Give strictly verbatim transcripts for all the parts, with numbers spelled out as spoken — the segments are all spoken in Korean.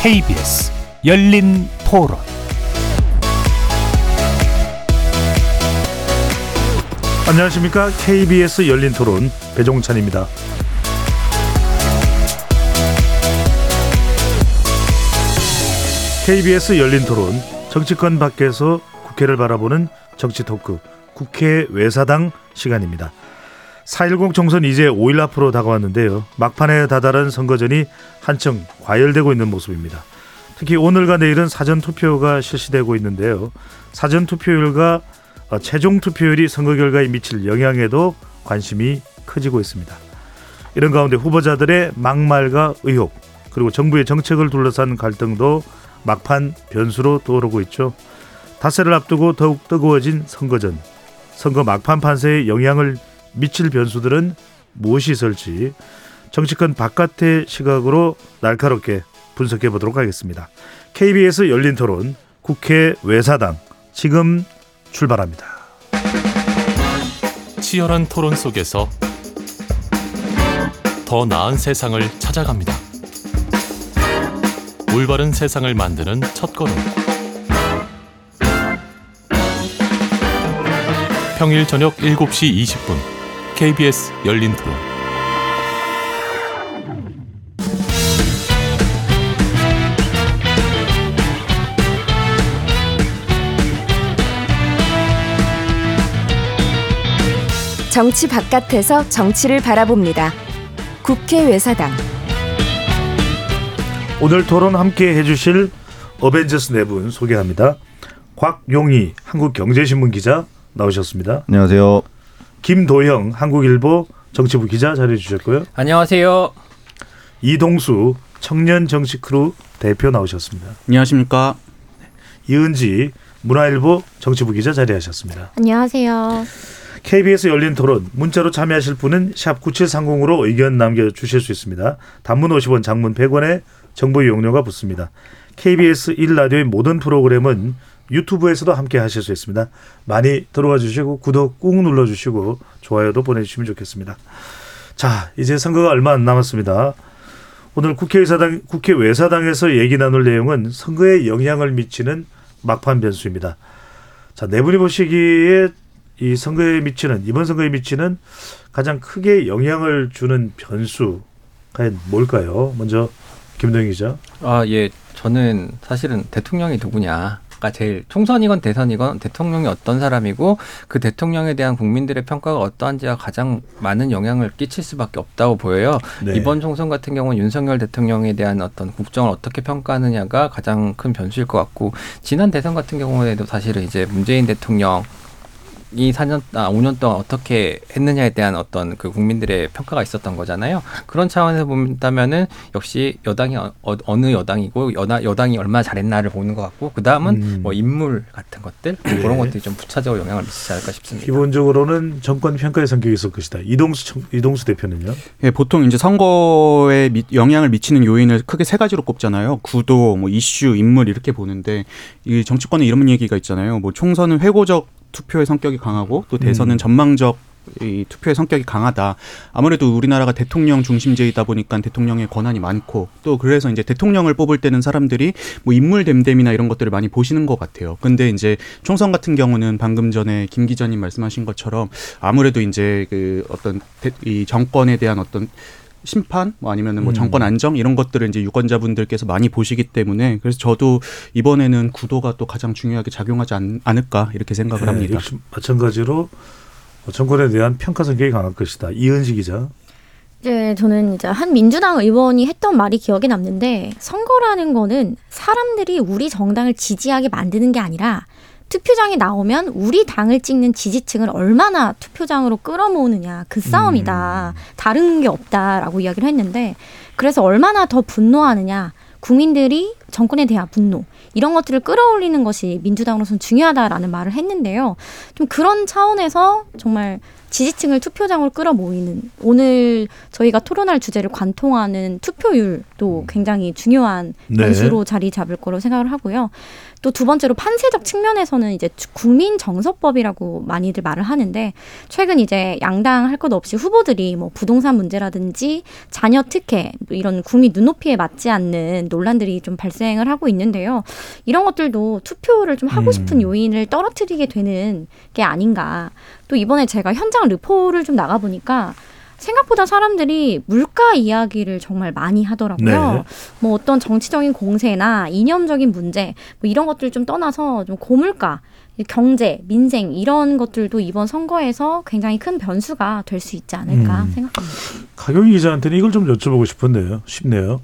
케이비에스 열린 토론. 안녕하십니까. 케이비에스 열린 토론 배종찬입니다. 케이비에스 열린 토론, 정치권 밖에서 국회를 바라보는 정치 토크, 국회 외사당 시간입니다. 사일공 총선 이제 오 일 앞으로 다가왔는데요. 막판에 다다른 선거전이 한층 과열되고 있는 모습입니다. 특히 오늘과 내일은 사전투표가 실시되고 있는데요. 사전투표율과 최종 투표율이 선거 결과에 미칠 영향에도 관심이 커지고 있습니다. 이런 가운데 후보자들의 막말과 의혹, 그리고 정부의 정책을 둘러싼 갈등도 막판 변수로 떠오르고 있죠. 닷새를 앞두고 더욱 뜨거워진 선거전, 선거 막판 판세에 영향을 미칠 변수들은 무엇이 있을지 정치권 바깥의 시각으로 날카롭게 분석해 보도록 하겠습니다. 케이비에스 열린 토론, 국회 외사당 지금 출발합니다. 치열한 토론 속에서 더 나은 세상을 찾아갑니다. 올바른 세상을 만드는 첫걸음. 평일 저녁 일곱 시 이십 분 케이비에스 열린 토론. 정치 바깥에서 정치를 바라봅니다. 국회 외사당. 오늘 토론 함께 해주실 어벤져스 네 분 소개합니다. 곽용희 한국경제신문 기자 나오셨습니다. 안녕하세요. 김도형 한국일보 정치부 기자 자리해 주셨고요. 안녕하세요. 이동수 청년정치크루 대표 나오셨습니다. 안녕하십니까. 이은지 문화일보 정치부 기자 자리하셨습니다. 안녕하세요. 케이비에스 열린 토론, 문자로 참여하실 분은 샵 구칠삼공으로 의견 남겨주실 수 있습니다. 단문 오십 원, 장문 백 원에 정보 이용료가 붙습니다. 케이비에스 일 라디오의 모든 프로그램은 유튜브에서도 함께 하실 수 있습니다. 많이 들어와 주시고 구독 꾹 눌러주시고 좋아요도 보내주시면 좋겠습니다. 자, 이제 선거가 얼마 안 남았습니다. 오늘 국회의사당, 국회 외사당에서 얘기 나눌 내용은 선거에 영향을 미치는 막판 변수입니다. 자, 네 분이 보시기에 이 선거에 미치는, 이번 선거에 미치는 가장 크게 영향을 주는 변수 과연 뭘까요? 먼저 김동희 기자. 아, 예. 저는 사실은 대통령이 누구냐. 가 제일, 총선이건 대선이건 대통령이 어떤 사람이고 그 대통령에 대한 국민들의 평가가 어떠한지가 가장 많은 영향을 끼칠 수밖에 없다고 보여요. 네. 이번 총선 같은 경우는 윤석열 대통령에 대한 어떤 국정을 어떻게 평가하느냐가 가장 큰 변수일 것 같고, 지난 대선 같은 경우에도 사실은 이제 문재인 대통령 이 사 년, 아, 오 년 동안 어떻게 했느냐에 대한 어떤 그 국민들의 평가가 있었던 거잖아요. 그런 차원에서 본다면은 역시 여당이 어, 어느 여당이고 여당, 여당이 얼마나 잘했나를 보는 것 같고, 그 다음은 음. 뭐 인물 같은 것들, 네. 그런 것들이 좀 부차적으로 영향을 미치지 않을까 싶습니다. 기본적으로는 정권 평가의 성격이 있을 것이다. 이동수, 이동수 대표는요? 예, 보통 이제 선거에 미, 영향을 미치는 요인을 크게 세 가지로 꼽잖아요. 구도, 뭐 이슈, 인물 이렇게 보는데, 이 정치권에 이런 얘기가 있잖아요. 뭐 총선은 회고적 투표의 성격이 강하고 또 대선은 음. 전망적 이 투표의 성격이 강하다. 아무래도 우리나라가 대통령 중심제이다 보니까 대통령의 권한이 많고, 또 그래서 이제 대통령을 뽑을 때는 사람들이 뭐 인물 됨됨이나 이런 것들을 많이 보시는 것 같아요. 근데 이제 총선 같은 경우는 방금 전에 김 기자님 말씀하신 것처럼 아무래도 이제 그 어떤 대, 이 정권에 대한 어떤 심판, 뭐 아니면은 뭐 정권 안정 이런 것들을 이제 유권자분들께서 많이 보시기 때문에, 그래서 저도 이번에는 구도가 또 가장 중요하게 작용하지 않, 않을까 이렇게 생각을 네, 합니다. 역시 마찬가지로 정권에 대한 평가 성격이 강할 것이다. 이은지 기자. 네, 저는 이제 한 민주당 의원이 했던 말이 기억에 남는데, 선거라는 거는 사람들이 우리 정당을 지지하게 만드는 게 아니라 투표장에 나오면 우리 당을 찍는 지지층을 얼마나 투표장으로 끌어모으느냐, 그 싸움이다. 음. 다른 게 없다라고 이야기를 했는데, 그래서 얼마나 더 분노하느냐, 국민들이 정권에 대한 분노 이런 것들을 끌어올리는 것이 민주당으로서는 중요하다라는 말을 했는데요. 좀 그런 차원에서 정말 지지층을 투표장으로 끌어모이는 오늘 저희가 토론할 주제를 관통하는 투표율도 굉장히 중요한 변수로 네. 자리 잡을 거로 생각을 하고요. 또 두 번째로 판세적 측면에서는 이제 국민 정서법이라고 많이들 말을 하는데 최근 이제 양당 할 것 없이 후보들이 뭐 부동산 문제라든지 자녀 특혜 이런 국민 눈높이에 맞지 않는 논란들이 좀 발생을 하고 있는데요. 이런 것들도 투표를 좀 하고 싶은 요인을 떨어뜨리게 되는 게 아닌가. 또 이번에 제가 현장 르포를 좀 나가보니까 생각보다 사람들이 물가 이야기를 정말 많이 하더라고요. 네. 뭐 어떤 정치적인 공세나 이념적인 문제 뭐 이런 것들 좀 떠나서 좀 고물가, 경제, 민생 이런 것들도 이번 선거에서 굉장히 큰 변수가 될 수 있지 않을까 음. 생각합니다. 가경희 기자한테는 이걸 좀 여쭤보고 싶은데요. 싶네요.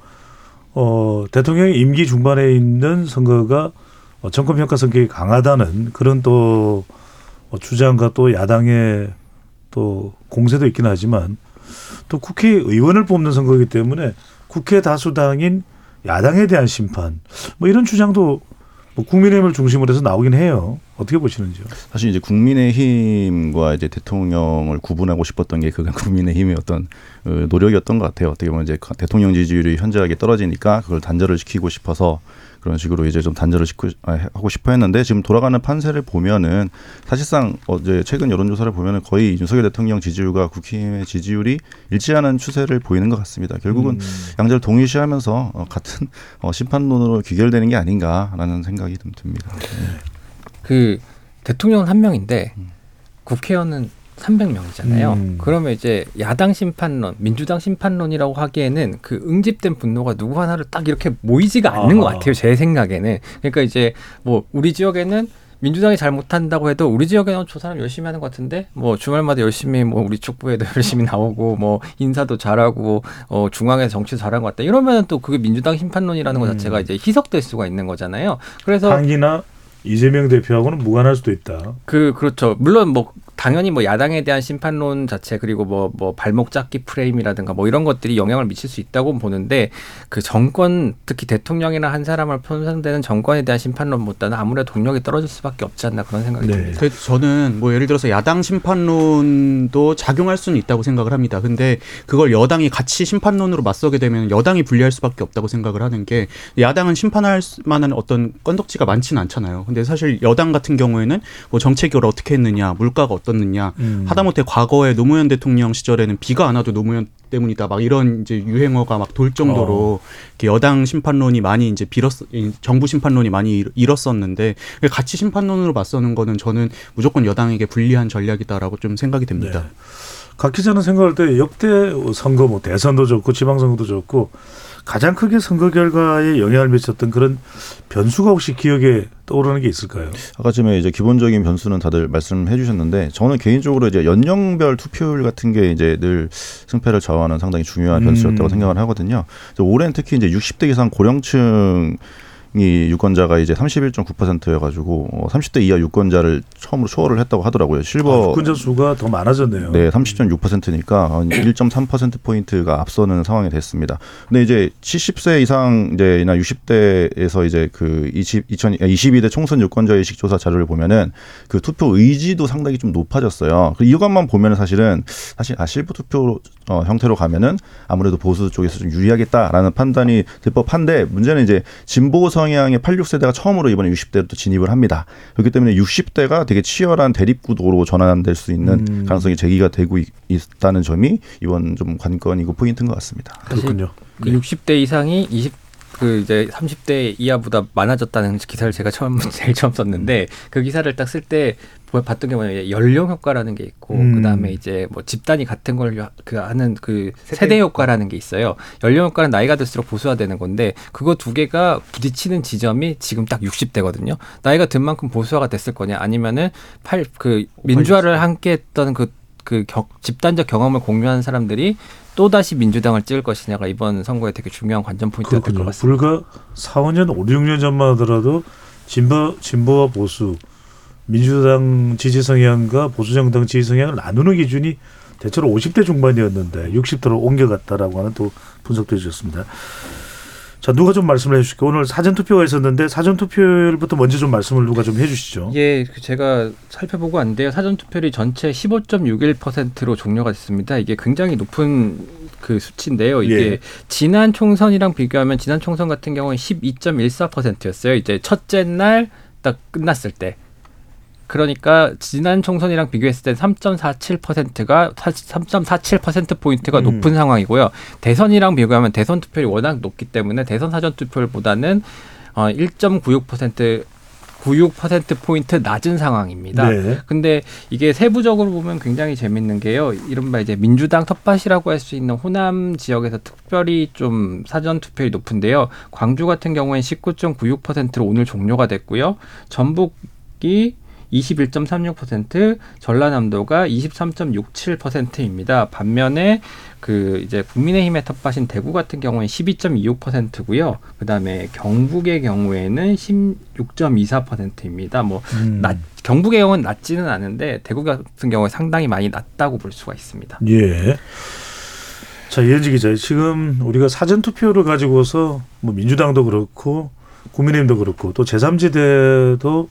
어, 대통령이 임기 중반에 있는 선거가 정권평가 성격이 강하다는 그런 또 주장과 또 야당의 또 공세도 있긴 하지만 또 국회의원을 뽑는 선거이기 때문에 국회 다수당인 야당에 대한 심판 뭐 이런 주장도 뭐 국민의힘을 중심으로 해서 나오긴 해요. 어떻게 보시는지요? 사실 이제 국민의힘과 이제 대통령을 구분하고 싶었던 게 그간 국민의힘의 어떤 노력이었던 것 같아요. 어떻게 보면 이제 대통령 지지율이 현저하게 떨어지니까 그걸 단절을 시키고 싶어서 그런 식으로 이제 좀 단절을 시키고, 하고 싶어 했는데 지금 돌아가는 판세를 보면은 사실상 어제 최근 여론조사를 보면은 거의 윤석열 대통령 지지율과 국힘의 지지율이 일치하는 추세를 보이는 것 같습니다. 결국은 음. 양자를 동일시하면서 같은 심판론으로 귀결되는 게 아닌가라는 생각이 좀 듭니다. 네. 그 대통령은 한 명인데 국회의원은 삼백 명이잖아요. 음. 그러면 이제 야당 심판론, 민주당 심판론이라고 하기에는 그 응집된 분노가 누구 하나를 딱 이렇게 모이지가 않는 아. 것 같아요. 제 생각에는. 그러니까 이제 뭐 우리 지역에는 민주당이 잘 못한다고 해도 우리 지역에는 저 사람 열심히 하는 것 같은데 뭐 주말마다 열심히 뭐 우리 축구에도 열심히 나오고 뭐 인사도 잘하고 어 중앙에서 정치도 잘한 것 같다. 이러면 또 그게 민주당 심판론이라는 것 자체가 이제 희석될 수가 있는 거잖아요. 그래서 당이나 이재명 대표하고는 무관할 수도 있다. 그 그렇죠. 물론 뭐 당연히 뭐 야당에 대한 심판론 자체 그리고 뭐 뭐 발목 잡기 프레임이라든가 뭐 이런 것들이 영향을 미칠 수 있다고 보는데 그 정권 특히 대통령이나 한 사람을 편성되는 정권에 대한 심판론보다는 아무래도 동력이 떨어질 수밖에 없지 않나 그런 생각이 네. 듭니다. 저는 뭐 예를 들어서 야당 심판론도 작용할 수는 있다고 생각을 합니다. 근데 그걸 여당이 같이 심판론으로 맞서게 되면 여당이 불리할 수밖에 없다고 생각을 하는 게 야당은 심판할 만한 어떤 건덕지가 많지는 않잖아요. 근데 사실 여당 같은 경우에는 뭐 정책을 어떻게 했느냐, 물가가 어떻느냐, 음. 하다못해 과거에 노무현 대통령 시절에는 비가 안 와도 노무현 때문이다, 막 이런 이제 유행어가 막 돌 정도로 어. 여당 심판론이 많이 이제 빌었, 정부 심판론이 많이 일었었는데 같이 심판론으로 맞서는 거는 저는 무조건 여당에게 불리한 전략이다라고 좀 생각이 됩니다. 네. 각 기자는 생각할 때 역대 선거, 뭐 대선도 좋고 지방선거도 좋고 가장 크게 선거 결과에 영향을 미쳤던 그런 변수가 혹시 기억에 떠오르는 게 있을까요? 아까 전에 이제 기본적인 변수는 다들 말씀해 주셨는데 저는 개인적으로 이제 연령별 투표율 같은 게 이제 늘 승패를 좌우하는 상당히 중요한 변수였다고 음. 생각을 하거든요. 올해는 특히 이제 육십 대 이상 고령층 이 유권자가 이제 삼십일 점 구 퍼센트여가지고 삼십 대 이하 유권자를 처음으로 초월을 했다고 하더라고요. 실버 아, 유권자 수가 더 많아졌네요. 네, 삼십 점 육 퍼센트니까 일 점 삼 퍼센트 포인트가 앞서는 상황이 됐습니다. 근데 이제 칠십 세 이상 이제나 육십 대에서 이제 그 이천이십이 대 총선 유권자 의식 조사 자료를 보면은 그 투표 의지도 상당히 좀 높아졌어요. 이것만 보면은 사실은 사실 아 실버 투표 어, 형태로 가면은 아무래도 보수 쪽에서 좀 유리하겠다라는 판단이 될 법한데 문제는 이제 진보 성향의 팔십육 세대가 처음으로 이번에 육십 대로 또 진입을 합니다. 그렇기 때문에 육십 대가 되게 치열한 대립구도로 전환될 수 있는 음. 가능성이 제기가 되고 있, 있다는 점이 이번 좀 관건이고 포인트인 것 같습니다. 그렇군요. 그 육십 대 이상이 이십 그 이제 삼십 대 이하보다 많아졌다는 기사를 제가 처음 제일 처음 썼는데 그 기사를 딱 쓸 때 봤던 게 뭐냐면 연령 효과라는 게 있고 음. 그다음에 이제 뭐 집단이 같은 걸 그 하는 그 세대, 세대 효과라는 게 있어요. 연령 효과는 나이가 들수록 보수화되는 건데 그거 두 개가 부딪히는 지점이 지금 딱 육십 대거든요. 나이가 든 만큼 보수화가 됐을 거냐 아니면은 팔 그 민주화를 함께 했던 그 그 집단적 경험을 공유하는 사람들이 또다시 민주당을 찍을 것이냐가 이번 선거에 되게 중요한 관전 포인트가 될 것 같습니다. 불과 사, 오 년, 오, 육 년 전만 하더라도 진보, 진보와 보수, 민주당 지지 성향과 보수정당 지지 성향을 나누는 기준이 대체로 오십 대 중반이었는데 육십 대로 옮겨갔다라고 하는 또 분석도 해주셨습니다. 자, 누가 좀 말씀을 해주실까요? 오늘 사전 투표가 있었는데 사전 투표율부터 먼저 좀 말씀을 누가 좀 해주시죠. 예, 제가 살펴보고 왔는데요. 사전 투표율이 전체 십오 점 육일 퍼센트로 종료가 됐습니다. 이게 굉장히 높은 그 수치인데요. 이게 예. 지난 총선이랑 비교하면 지난 총선 같은 경우는 십이 점 일사 퍼센트였어요. 이제 첫째 날 딱 끝났을 때. 그러니까 지난 총선이랑 비교했을 때 삼 점 사칠 퍼센트가 삼 점 사칠 퍼센트 포인트가 음. 높은 상황이고요. 대선이랑 비교하면 대선 투표율이 워낙 높기 때문에 대선 사전 투표율보다는 어, 일 점 구육 퍼센트 구육 퍼센트 포인트 낮은 상황입니다. 네. 근데 이게 세부적으로 보면 굉장히 재밌는 게요. 이른바 이제 민주당 텃밭이라고 할 수 있는 호남 지역에서 특별히 좀 사전 투표율이 높은데요. 광주 같은 경우에는 십구 점 구육 퍼센트로 오늘 종료가 됐고요. 전북이 이십일 점 삼육 퍼센트, 전라남도가 이십삼 점 육칠 퍼센트입니다. 반면에 그 이제 국민의힘의 텃밭인 대구 같은 경우는 십이 점 이육 퍼센트고요. 그다음에 경북의 경우에는 십육 점 이사 퍼센트입니다. 뭐 음. 낮, 경북의 경우는 낮지는 않은데 대구 같은 경우에 상당히 많이 낮다고 볼 수가 있습니다. 예. 자, 이현지 기자, 지금 우리가 사전 투표를 가지고서 뭐 민주당도 그렇고 국민의힘도 그렇고 또 제삼지대도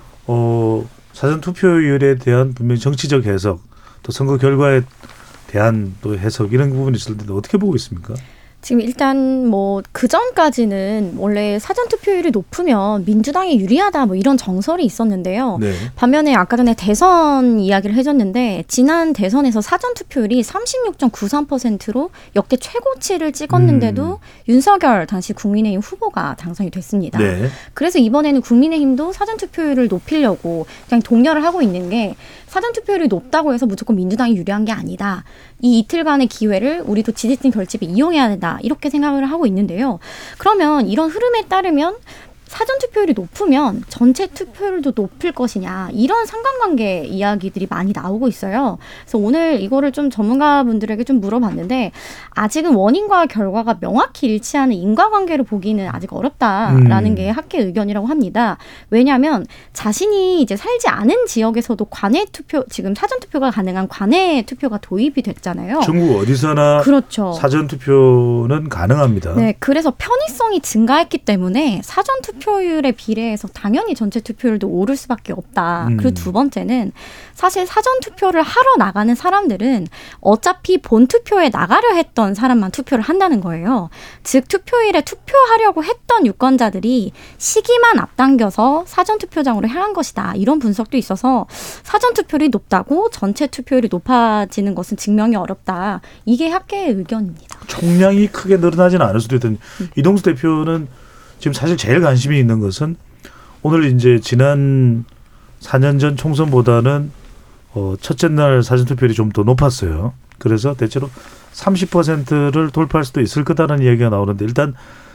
어, 사전 투표율에 대한 분명히 정치적 해석, 또 선거 결과에 대한 또 해석 이런 부분이 있을 텐데 어떻게 보고 있습니까? 지금 일단 뭐 그전까지는 원래 사전 투표율이 높으면 민주당이 유리하다 뭐 이런 정설이 있었는데요. 네. 반면에 아까 전에 대선 이야기를 해줬는데 지난 대선에서 사전 투표율이 삼십육 점 구삼 퍼센트로 역대 최고치를 찍었는데도 음. 윤석열 당시 국민의힘 후보가 당선이 됐습니다. 네. 그래서 이번에는 국민의힘도 사전 투표율을 높이려고 그냥 독려를 하고 있는 게 사전 투표율이 높다고 해서 무조건 민주당이 유리한 게 아니다. 이 이틀간의 기회를 우리도 지지층 결집에 이용해야 된다. 이렇게 생각을 하고 있는데요. 그러면 이런 흐름에 따르면 사전 투표율이 높으면 전체 투표율도 높을 것이냐 이런 상관관계 이야기들이 많이 나오고 있어요. 그래서 오늘 이거를 좀 전문가분들에게 좀 물어봤는데 아직은 원인과 결과가 명확히 일치하는 인과관계를 보기는 아직 어렵다라는 음. 게 학계 의견이라고 합니다. 왜냐하면 자신이 이제 살지 않은 지역에서도 관외 투표 지금 사전 투표가 가능한 관외 투표가 도입이 됐잖아요. 전국 어디서나 그렇죠. 사전 투표는 가능합니다. 네, 그래서 편의성이 증가했기 때문에 사전 투표 투표율에 비례해서 당연히 전체 투표율도 오를 수밖에 없다. 음. 그리고 두 번째는 사실 사전 투표를 하러 나가는 사람들은 어차피 본 투표에 나가려 했던 사람만 투표를 한다는 거예요. 즉 투표일에 투표하려고 했던 유권자들이 시기만 앞당겨서 사전 투표장으로 향한 것이다. 이런 분석도 있어서 사전 투표율이 높다고 전체 투표율이 높아지는 것은 증명이 어렵다. 이게 학계의 의견입니다. 총량이 크게 늘어나지는 않을 수도 있던 음. 이동수 대표는 지금 사실 제일 관심이 있는 것은 오늘 이제 지난 사 년 전 총선보다는 어 첫째 날 사전투표율이 좀 더 높았어요. 그래서 대체로 삼십 퍼센트를 돌파할 수도 있을 거다라는 이야기가 나오는데 일단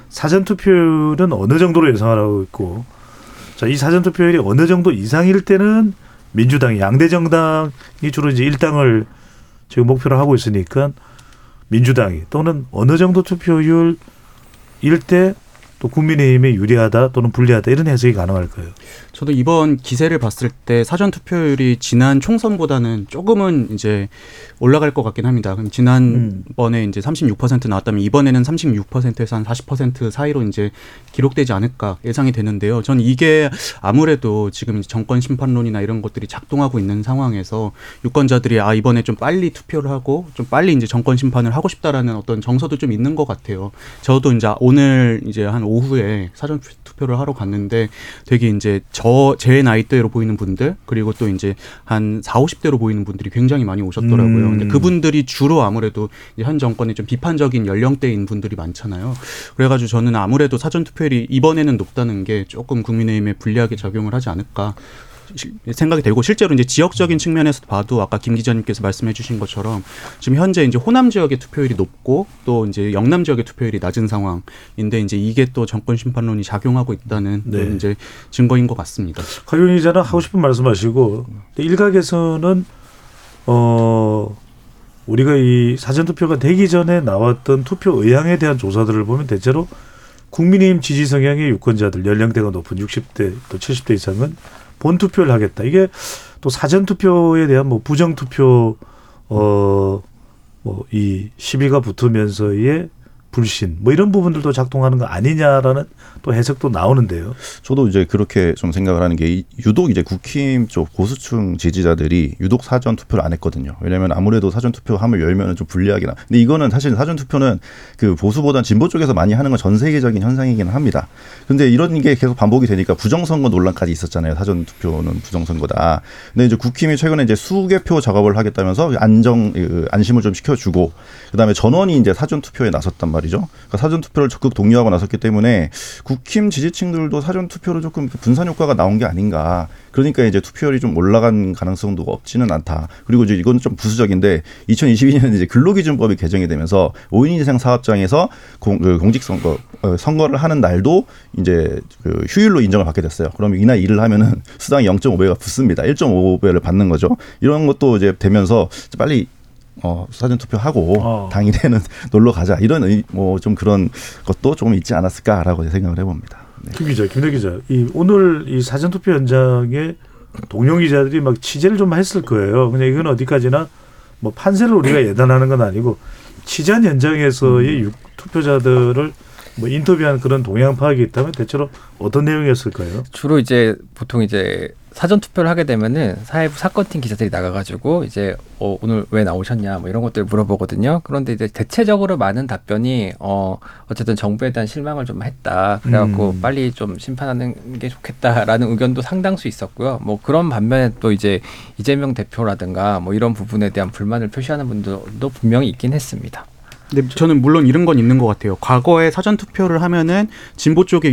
사전투표율은 어느 정도로 예상을 하고 있고 자, 이 사전투표율이 어느 정도 이상일 때는 민주당이 양대 정당이 주로 이제 일당을 지금 목표로 하고 있으니까 민주당이 또는 어느 정도 투표율일 때 또 국민의힘에 유리하다 또는 불리하다 이런 해석이 가능할까요? 저도 이번 기세를 봤을 때 사전 투표율이 지난 총선보다는 조금은 이제 올라갈 것 같긴 합니다. 그럼 지난번에 음. 이제 삼십육 퍼센트 나왔다면 이번에는 삼십육 퍼센트에서 한 사십 퍼센트 사이로 이제 기록되지 않을까 예상이 되는데요. 전 이게 아무래도 지금 정권 심판론이나 이런 것들이 작동하고 있는 상황에서 유권자들이 아 이번에 좀 빨리 투표를 하고 좀 빨리 이제 정권 심판을 하고 싶다라는 어떤 정서도 좀 있는 것 같아요. 저도 이제 오늘 이제 한 오후에 사전 투표를 하러 갔는데 되게 이제 저 제 나이대로 보이는 분들 그리고 또 이제 한 사오십 대로 보이는 분들이 굉장히 많이 오셨더라고요. 음. 근데 그분들이 주로 아무래도 현 정권에 좀 비판적인 연령대인 분들이 많잖아요. 그래가지고 저는 아무래도 사전 투표율이 이번에는 높다는 게 조금 국민의힘에 불리하게 작용을 하지 않을까 생각이 되고 실제로 이제 지역적인 측면에서 봐도 아까 김 기자님께서 말씀해 주신 것처럼 지금 현재 이제 호남 지역의 투표율이 높고 또 이제 영남 지역의 투표율이 낮은 상황인데 이제 이게 또 정권 심판론이 작용하고 있다는 네. 이제 증거인 것 같습니다. 박용희 기자는 하고 싶은 말씀하시고 일각에서는 어 우리가 이 사전 투표가 되기 전에 나왔던 투표 의향에 대한 조사들을 보면 대체로 국민의힘 지지 성향의 유권자들 연령대가 높은 육십 대 또 칠십 대 이상은 본 투표를 하겠다. 이게 또 사전 투표에 대한 뭐 부정 투표 어 뭐 이 시비가 붙으면서의 불신 뭐 이런 부분들도 작동하는 거 아니냐라는 또 해석도 나오는데요. 저도 이제 그렇게 좀 생각을 하는 게 유독 이제 국힘 쪽 보수층 지지자들이 유독 사전 투표를 안 했거든요. 왜냐하면 아무래도 사전 투표함을 열면은 좀 불리하긴 하. 근데 이거는 사실 사전 투표는 그 보수보다는 진보 쪽에서 많이 하는 건 전 세계적인 현상이긴 합니다. 근데 이런 게 계속 반복이 되니까 부정선거 논란까지 있었잖아요. 사전 투표는 부정선거다. 근데 이제 국힘이 최근에 이제 수개표 작업을 하겠다면서 안정 안심을 좀 시켜주고 그다음에 전원이 이제 사전 투표에 나섰단 말이죠. 그러니까 사전 투표를 적극 독려하고 나섰기 때문에 국힘 지지층들도 사전 투표로 조금 분산 효과가 나온 게 아닌가. 그러니까 이제 투표율이 좀 올라간 가능성도 없지는 않다. 그리고 이제 이건 좀 부수적인데 이천이십이 년에 이제 근로기준법이 개정이 되면서 오 인 이상 사업장에서 공, 그 공직선거 어, 선거를 하는 날도 이제 그 휴일로 인정을 받게 됐어요. 그럼 이날 일을 하면은 수당이 영 점 오 배가 붙습니다. 일 점 오 배를 받는 거죠. 이런 것도 이제 되면서 빨리 어, 사전 투표하고 어. 당일에는 놀러 가자. 이런 뭐 좀 그런 것도 조금 있지 않았을까라고 생각을 해봅니다. 네. 김 기자, 김대 기자, 이 오늘 이 사전 투표 현장에 동료 기자들이 막 취재를 좀 했을 거예요. 그냥 이건 어디까지나 뭐 판세를 우리가 예단하는 건 아니고 취재한 현장에서의 음. 투표자들을 뭐 인터뷰한 그런 동향 파악이 있다면 대체로 어떤 내용이었을까요? 주로 이제 보통 이제 사전 투표를 하게 되면은 사회부 사건팀 기자들이 나가가지고 이제 어, 오늘 왜 나오셨냐 뭐 이런 것들 물어보거든요. 그런데 이제 대체적으로 많은 답변이 어 어쨌든 정부에 대한 실망을 좀 했다. 그래갖고 음. 빨리 좀 심판하는 게 좋겠다라는 의견도 상당수 있었고요. 뭐 그런 반면에 또 이제 이재명 대표라든가 뭐 이런 부분에 대한 불만을 표시하는 분들도 분명히 있긴 했습니다. 근데 저는 물론 이런 건 있는 것 같아요. 과거에 사전 투표를 하면은 진보 쪽에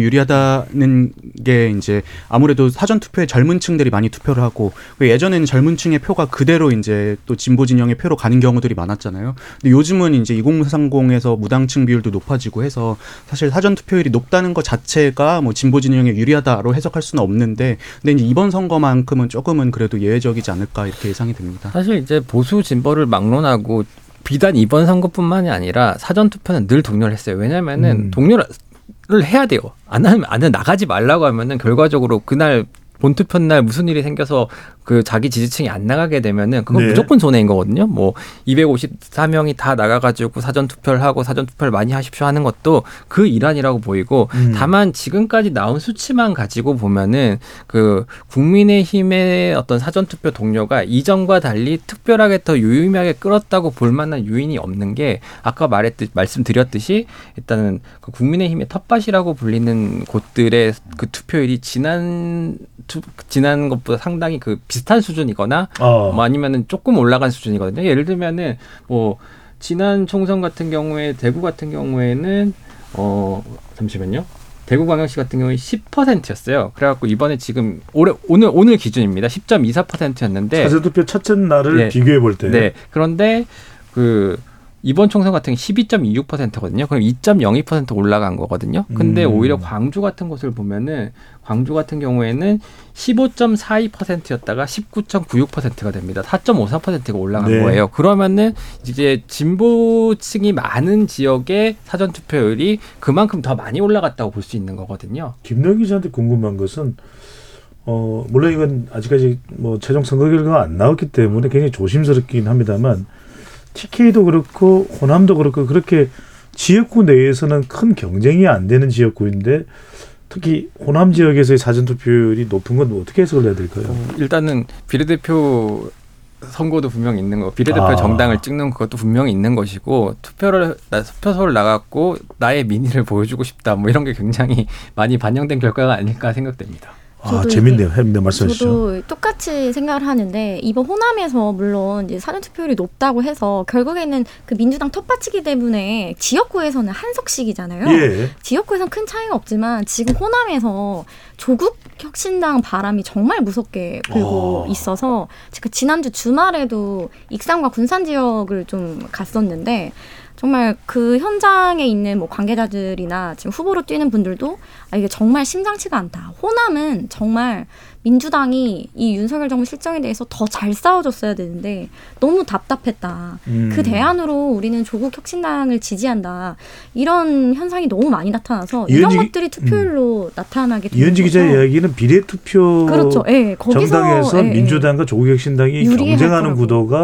유리하다는 게 이제 아무래도 사전 투표에 젊은 층들이 많이 투표를 하고 예전에는 젊은 층의 표가 그대로 이제 또 진보 진영의 표로 가는 경우들이 많았잖아요. 근데 요즘은 이제 이공삼공에서 무당층 비율도 높아지고 해서 사실 사전 투표율이 높다는 것 자체가 뭐 진보 진영에 유리하다로 해석할 수는 없는데 근데 이제 이번 선거만큼은 조금은 그래도 예외적이지 않을까 이렇게 예상이 됩니다. 사실 이제 보수 진보를 막론하고 비단 이번 선거뿐만이 아니라 사전 투표는 늘 독려를 했어요. 왜냐하면은 음. 독려를 해야 돼요. 안 하면 안 하면 나가지 말라고 하면은 결과적으로 그날 본투표 날 무슨 일이 생겨서 그 자기 지지층이 안 나가게 되면은 그건 네. 무조건 손해인 거거든요. 뭐 이백오십사 명이 다 나가가지고 사전 투표를 하고 사전 투표를 많이 하십시오 하는 것도 그 일환이라고 보이고 음. 다만 지금까지 나온 수치만 가지고 보면은 그 국민의힘의 어떤 사전 투표 동료가 이전과 달리 특별하게 더 유의미하게 끌었다고 볼 만한 요인이 없는 게 아까 말했듯 말씀드렸듯이 일단은 그 국민의힘의 텃밭이라고 불리는 곳들의 그 투표율이 지난 투, 지난 것보다 상당히 그 비슷한 수준이거나 어. 뭐 아니면은 조금 올라간 수준이거든요. 예를 들면은 뭐 지난 총선 같은 경우에 대구 같은 경우에는 어 잠시만요. 대구광역시 같은 경우에 십 퍼센트였어요. 그래갖고 이번에 지금 올해 오늘 오늘 기준입니다. 십 점 이사 퍼센트였는데 사전투표 첫째 날을 네. 비교해 볼 때. 네. 그런데 그 이번 총선 같은 게 십이 점 이육 퍼센트거든요. 그럼 이 점 영이 퍼센트 올라간 거거든요. 근데 음. 오히려 광주 같은 곳을 보면은 광주 같은 경우에는 십오 점 사이 퍼센트였다가 십구 점 구육 퍼센트가 됩니다. 사 점 오사 퍼센트가 올라간 네. 거예요. 그러면은 이제 진보층이 많은 지역의 사전 투표율이 그만큼 더 많이 올라갔다고 볼 수 있는 거거든요. 김노 기자한테 궁금한 것은 어 물론 이건 아직까지 뭐 최종 선거 결과가 안 나왔기 때문에 굉장히 조심스럽긴 합니다만 티케이도 그렇고 호남도 그렇고 그렇게 지역구 내에서는 큰 경쟁이 안 되는 지역구인데 특히 호남 지역에서의 사전투표율이 높은 건 어떻게 해석을 해야 될까요? 어, 일단은 비례대표 선거도 분명히 있는 거, 비례대표 아. 정당을 찍는 것도 분명히 있는 것이고 투표를 투표소를 나갔고 나의 민의를 보여주고 싶다 뭐 이런 게 굉장히 많이 반영된 결과가 아닐까 생각됩니다. 아, 재밌네요. 네, 말씀해 주시죠. 저도 똑같이 생각을 하는데 이번 호남에서 물론 이제 사전 투표율이 높다고 해서 결국에는 그 민주당 텃밭이기 때문에 지역구에서는 한석씩이잖아요. 예. 지역구에서는 큰 차이가 없지만 지금 호남에서 조국 혁신당 바람이 정말 무섭게 불고 오. 있어서 제가 지난주 주말에도 익산과 군산 지역을 좀 갔었는데 정말 그 현장에 있는 뭐 관계자들이나 지금 후보로 뛰는 분들도 아, 이게 정말 심상치가 않다. 호남은 정말 민주당이 이 윤석열 정부 실정에 대해서 더 잘 싸워줬어야 되는데 너무 답답했다. 음. 그 대안으로 우리는 조국 혁신당을 지지한다. 이런 현상이 너무 많이 나타나서 이런 이현지, 것들이 투표율로 음. 나타나게 되는 이현지 기자 이야기는 비례투표 그렇죠. 네, 거기서, 정당에서 네, 민주당과 조국 혁신당이 경쟁하는 구도가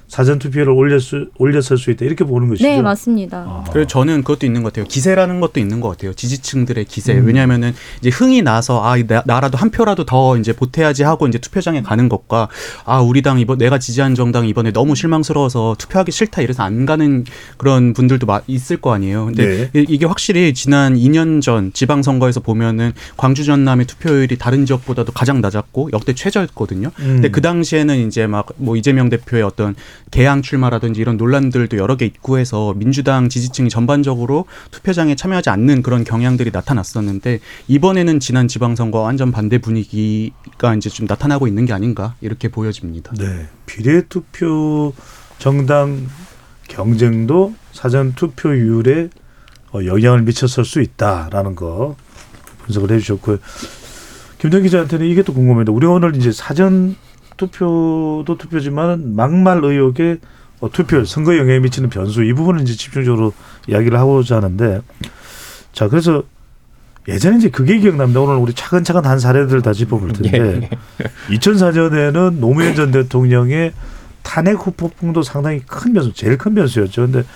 사전 투표를 올렸 수, 올렸을 수 있다 이렇게 보는 것이죠. 네, 맞습니다. 아. 그래서 저는 그것도 있는 것 같아요. 기세라는 것도 있는 것 같아요. 지지층들의 기세. 음. 왜냐하면은 이제 흥이 나서 아 나, 나라도 한 표라도 더 이제 보태야지 하고 이제 투표장에 가는 것과 아 우리 당 이번 내가 지지한 정당 이번에 너무 실망스러워서 투표하기 싫다 이래서 안 가는 그런 분들도 있을 거 아니에요. 근데 네. 이게 확실히 지난 이 년 전 지방선거에서 보면은 광주 전남의 투표율이 다른 지역보다도 가장 낮았고 역대 최저였거든요. 음. 근데 그 당시에는 이제 막 뭐 이재명 대표의 어떤 개항 출마라든지 이런 논란들도 여러 개 있고 해서 민주당 지지층이 전반적으로 투표장에 참여하지 않는 그런 경향들이 나타났었는데 이번에는 지난 지방선거와 완전 반대 분위기가 이제 좀 나타나고 있는 게 아닌가 이렇게 보여집니다. 네, 비례투표 정당 경쟁도 사전 투표율에 영향을 미쳤을 수 있다라는 거 분석을 해주셨고요. 김정 기자한테는 이게 또 궁금합니다. 우리가 오늘 이제 사전 투표도 투표지만 막말 의혹에 어, 투표 선거 영향에 미치는 변수 이 부분은 이제 집중적으로 이야기를 하고자 하는데 자 그래서 예전에 이제 그게 기억납니다. 오늘 우리 차근차근 한 사례들 다 짚어볼 텐데 이천사 년에는 노무현 전 대통령의 탄핵 후폭풍도 상당히 큰 변수, 제일 큰 변수였죠. 그런데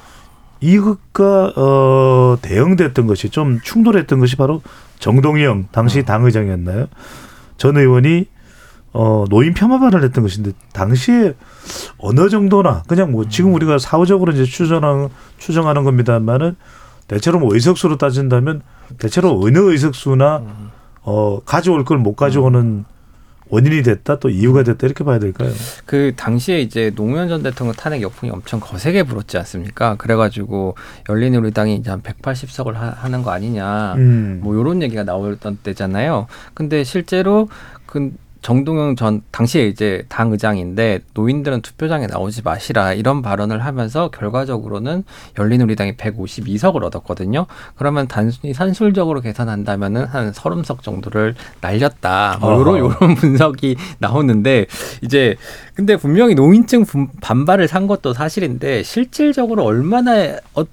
이것과 어, 대응됐던 것이 좀 충돌했던 것이 바로 정동영 당시 당의장이었나요? 전 의원이 어, 노인 폄하발언을 했던 것인데 당시에 어느 정도나 그냥 뭐 지금 우리가 사후적으로 이제 추정하는 추정하는 겁니다만은 대체로 뭐 의석수로 따진다면 대체로 어느 의석수나 어, 가져올 걸 못 가져오는 원인이 됐다 또 이유가 됐다 이렇게 봐야 될까요? 그 당시에 이제 노무현 전 대통령 탄핵 역풍이 엄청 거세게 불었지 않습니까? 그래가지고 열린우리당이 이제 한 백팔십 석을 하, 하는 거 아니냐, 음. 뭐 이런 얘기가 나왔던 때잖아요. 근데 실제로 그 정동영 전 당시에 이제 당 의장인데 노인들은 투표장에 나오지 마시라 이런 발언을 하면서 결과적으로는 열린우리당이 백오십이 석을 얻었거든요. 그러면 단순히 산술적으로 계산한다면은 한 서른 석 정도를 날렸다. 뭐 이런 이런 분석이 나오는데 이제 근데 분명히 노인층 반발을 산 것도 사실인데 실질적으로 얼마나 어,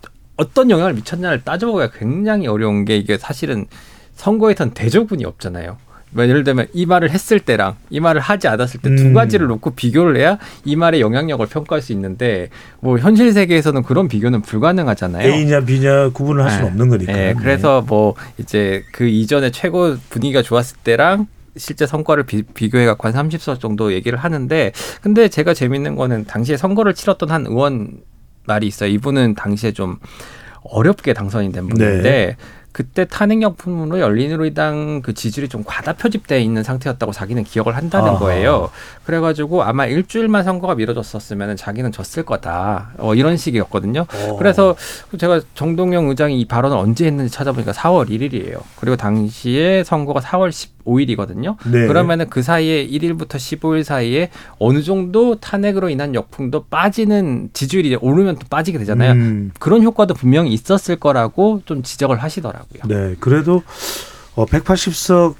어떤 영향을 미쳤냐를 따져보기가 굉장히 어려운 게 이게 사실은 선거에선 대조군이 없잖아요. 예를 들면 이 말을 했을 때랑 이 말을 하지 않았을 때 두 음. 가지를 놓고 비교를 해야 이 말의 영향력을 평가할 수 있는데 뭐 현실 세계에서는 그런 비교는 불가능하잖아요. A냐 B냐 구분을 할 수는 네. 없는 거니까. 네. 그래서 뭐 이제 그 이전에 최고 분위기가 좋았을 때랑 실제 성과를 비, 비교해갖고 한 삼십 석 정도 얘기를 하는데 근데 제가 재밌는 거는 당시에 선거를 치렀던 한 의원 말이 있어요. 이분은 당시에 좀 어렵게 당선이 된 분인데 네. 그때 탄핵 역풍으로 열린우리당 그 지지율이 좀 과다 표집되어 있는 상태였다고 자기는 기억을 한다는 아하. 거예요. 그래가지고 아마 일주일만 선거가 미뤄졌었으면 자기는 졌을 거다. 어, 이런 식이었거든요. 오. 그래서 제가 정동영 의장이 이 발언을 언제 했는지 찾아보니까 사월 일일이에요. 그리고 당시에 선거가 사월 십오일이거든요. 네. 그러면은 그 사이에 일일부터 십오일 사이에 어느 정도 탄핵으로 인한 역풍도 빠지는 지지율이 오르면 또 빠지게 되잖아요. 음. 그런 효과도 분명히 있었을 거라고 좀 지적을 하시더라고요. 네, 그래도 어, 백팔십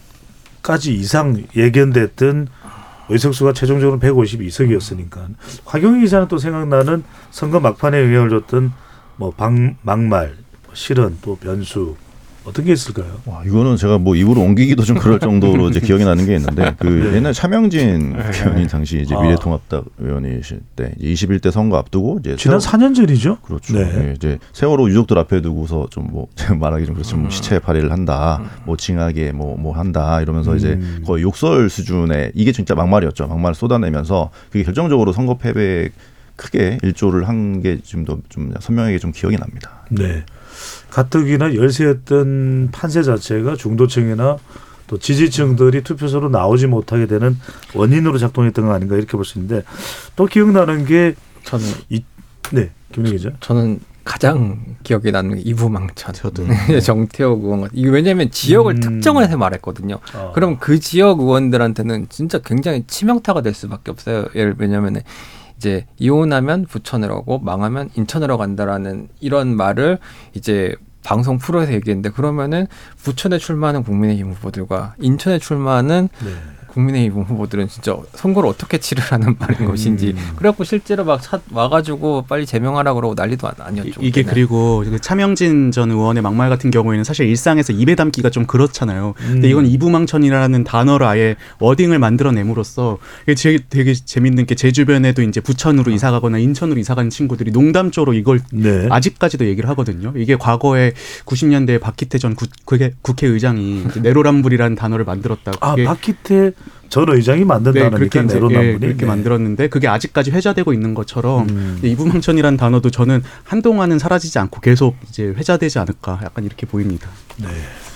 석까지 이상 예견됐던 의석수가 최종적으로 백오십이 석이었으니까 화경희 기자는 또 생각나는 선거 막판에 영향을 줬던 뭐 방, 막말, 실언, 또 변수 어떤 게 있을까요? 와, 이거는 제가 뭐 입으로 옮기기도 좀 그럴 정도로 이제 기억이 나는 게 있는데 그 네. 옛날 차명진 의원이 당시 이제 아. 미래통합당 의원이실 때 이제 이십일 대 선거 앞두고 이제 지난 세월, 사 년 전이죠? 그렇죠. 네. 예, 이제 세월호 유족들 앞에 두고서 좀 뭐 제가 말하기 좀 그렇지만 뭐 시체 발의를 한다, 뭐 징하게 뭐 뭐 한다 이러면서 음. 이제 거의 욕설 수준의 이게 진짜 막말이었죠. 막말을 쏟아내면서 그게 결정적으로 선거 패배에 크게 일조를 한 게 지금도 좀 선명하게 좀 기억이 납니다. 네. 가뜩이나 열세였던 판세 자체가 중도층이나 또 지지층들이 투표소로 나오지 못하게 되는 원인으로 작동했던 거 아닌가 이렇게 볼 수 있는데 또 기억나는 게 저는 이, 네, 김민희 기자. 저는 가장 기억에 남는 게 이부망천. 저도. 정태욱 의원 같은. 이게 왜냐하면 지역을 음. 특정을 해서 말했거든요. 아. 그럼 그 지역 의원들한테는 진짜 굉장히 치명타가 될 수밖에 없어요. 예를 왜냐하면 이제 이혼하면 부천으로 가고 망하면 인천으로 간다라는 이런 말을 이제 방송 프로에서 얘기했는데 그러면은 부천에 출마하는 국민의힘 후보들과 인천에 출마하는 네. 국민의힘 후보들은 진짜 선거를 어떻게 치르라는 말인 것인지 그래갖고 실제로 막 차, 와가지고 빨리 제명하라고 그러고 난리도 아니었죠. 이게 그때는. 그리고 차명진 전 의원의 막말 같은 경우에는 사실 일상에서 입에 담기가 좀 그렇잖아요. 음. 근데 이건 이부망천이라는 단어를 아예 워딩을 만들어냄으로써 이게 되게, 되게 재밌는 게 제 주변에도 이제 부천으로 이사 가거나 인천으로 이사 간 친구들이 농담조로 이걸 네. 아직까지도 얘기를 하거든요. 이게 과거에 구십 년대에 박희태 전 국, 국회, 국회의장이 내로남불이라는 단어를 만들었다고. 아, 박희태 전 의장이 만든 네, 단어니까 그렇게, 내로남불이. 예, 그렇게 네. 만들었는데 그게 아직까지 회자되고 있는 것처럼 음. 이부망천이라는 단어도 저는 한동안은 사라지지 않고 계속 이제 회자되지 않을까 약간 이렇게 보입니다. 네.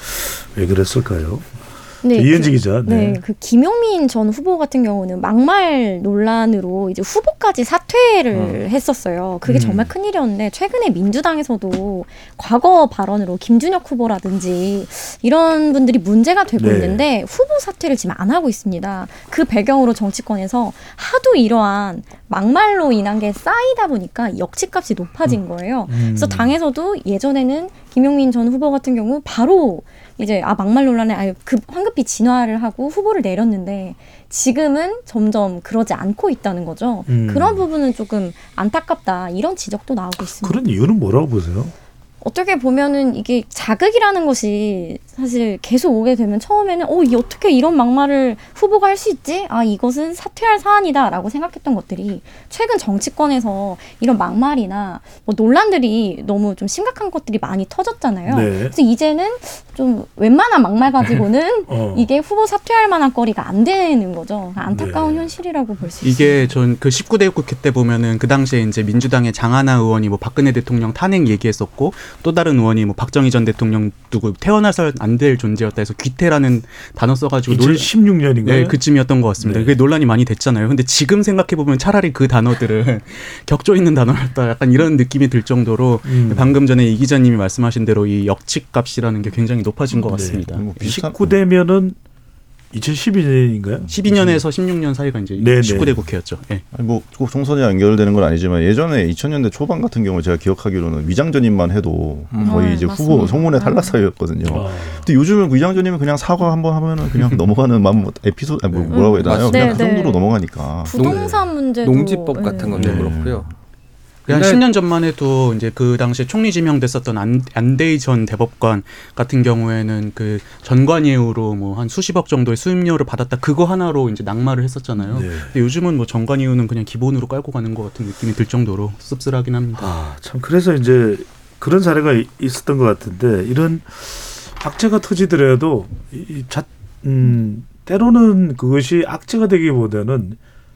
왜 그랬을까요? 네, 이은지 그, 기자. 네. 네, 그 김용민 전 후보 같은 경우는 막말 논란으로 이제 후보까지 사퇴를 어. 했었어요. 그게 음. 정말 큰일이었는데 최근에 민주당에서도 과거 발언으로 김준혁 후보라든지 이런 분들이 문제가 되고 네. 있는데 후보 사퇴를 지금 안 하고 있습니다. 그 배경으로 정치권에서 하도 이러한 막말로 인한 게 쌓이다 보니까 역치값이 높아진 거예요. 음. 그래서 당에서도 예전에는 김용민 전 후보 같은 경우 바로 이제 아 막말 논란에 아예 급 황급히 진화를 하고 후보를 내렸는데 지금은 점점 그러지 않고 있다는 거죠. 음. 그런 부분은 조금 안타깝다 이런 지적도 나오고 있습니다. 그런 이유는 뭐라고 보세요? 어떻게 보면은 이게 자극이라는 것이 사실 계속 오게 되면 처음에는 어, 이 어떻게 이런 막말을 후보가 할 수 있지? 아, 이것은 사퇴할 사안이다라고 생각했던 것들이 최근 정치권에서 이런 막말이나 뭐 논란들이 너무 좀 심각한 것들이 많이 터졌잖아요. 네. 그래서 이제는 좀 웬만한 막말 가지고는 어. 이게 후보 사퇴할 만한 거리가 안 되는 거죠. 안타까운 네. 현실이라고 볼 수 있습니다. 이게 전 그 십구 대 국회 때 보면은 그 당시에 이제 민주당의 장하나 의원이 뭐 박근혜 대통령 탄핵 얘기했었고 또 다른 의원이 뭐 박정희 전 대통령 누구 태어나서 안 될 존재였다 해서 귀태라는 단어 써가지고 이천십육 년인가요? 네, 그쯤이었던 것 같습니다. 네. 그게 논란이 많이 됐잖아요. 근데 지금 생각해 보면 차라리 그 단어들은 격조 있는 단어였다. 약간 이런 느낌이 들 정도로 음. 방금 전에 이 기자님이 말씀하신 대로 이 역칙값이라는 게 굉장히 높아진 것 네. 같습니다. 뭐 비슷한- 십구 대면은 이천십이 년인가요? 십이 년에서 십육 년 사이가 이제 네네. 십구 대 국회였죠. 예. 아니 뭐꼭 총선이 연결되는 건 아니지만 예전에 이천 년대 초반 같은 경우 제가 기억하기로는 위장전입만 해도 음. 거의 아, 이제 맞습니다. 후보 성문의 아. 탈락 사유였거든요. 아. 근데 요즘은 위장전이면 그냥 사과 한번 하면은 그냥 넘어가는 맘 에피소드 아니 뭐 뭐라고 해야 되나요? 맞습니다. 그냥 네, 그 네. 정도로 넘어가니까. 부동산 문제도 농지법 같은 네. 것도 네. 그렇고요. 한 근데- 십 년 전만 해도 이제 그 당시에 총리 지명됐었던 안, 안대희 전 대법관 같은 경우에는 그 전관예우로 뭐 한 수십억 정도의 수임료를 받았다 그거 하나로 이제 낙마를 했었잖아요. 네. 근데 요즘은 뭐 전관예우는 그냥 기본으로 깔고 가는 것 같은 느낌이 들 정도로 씁쓸하긴 합니다. 아, 참 그래서 이제 그런 사례가 이- 있었던 것 같은데 이런 악재가 터지더라도 이 자, 음, 때로는 그것이 악재가 되기보다는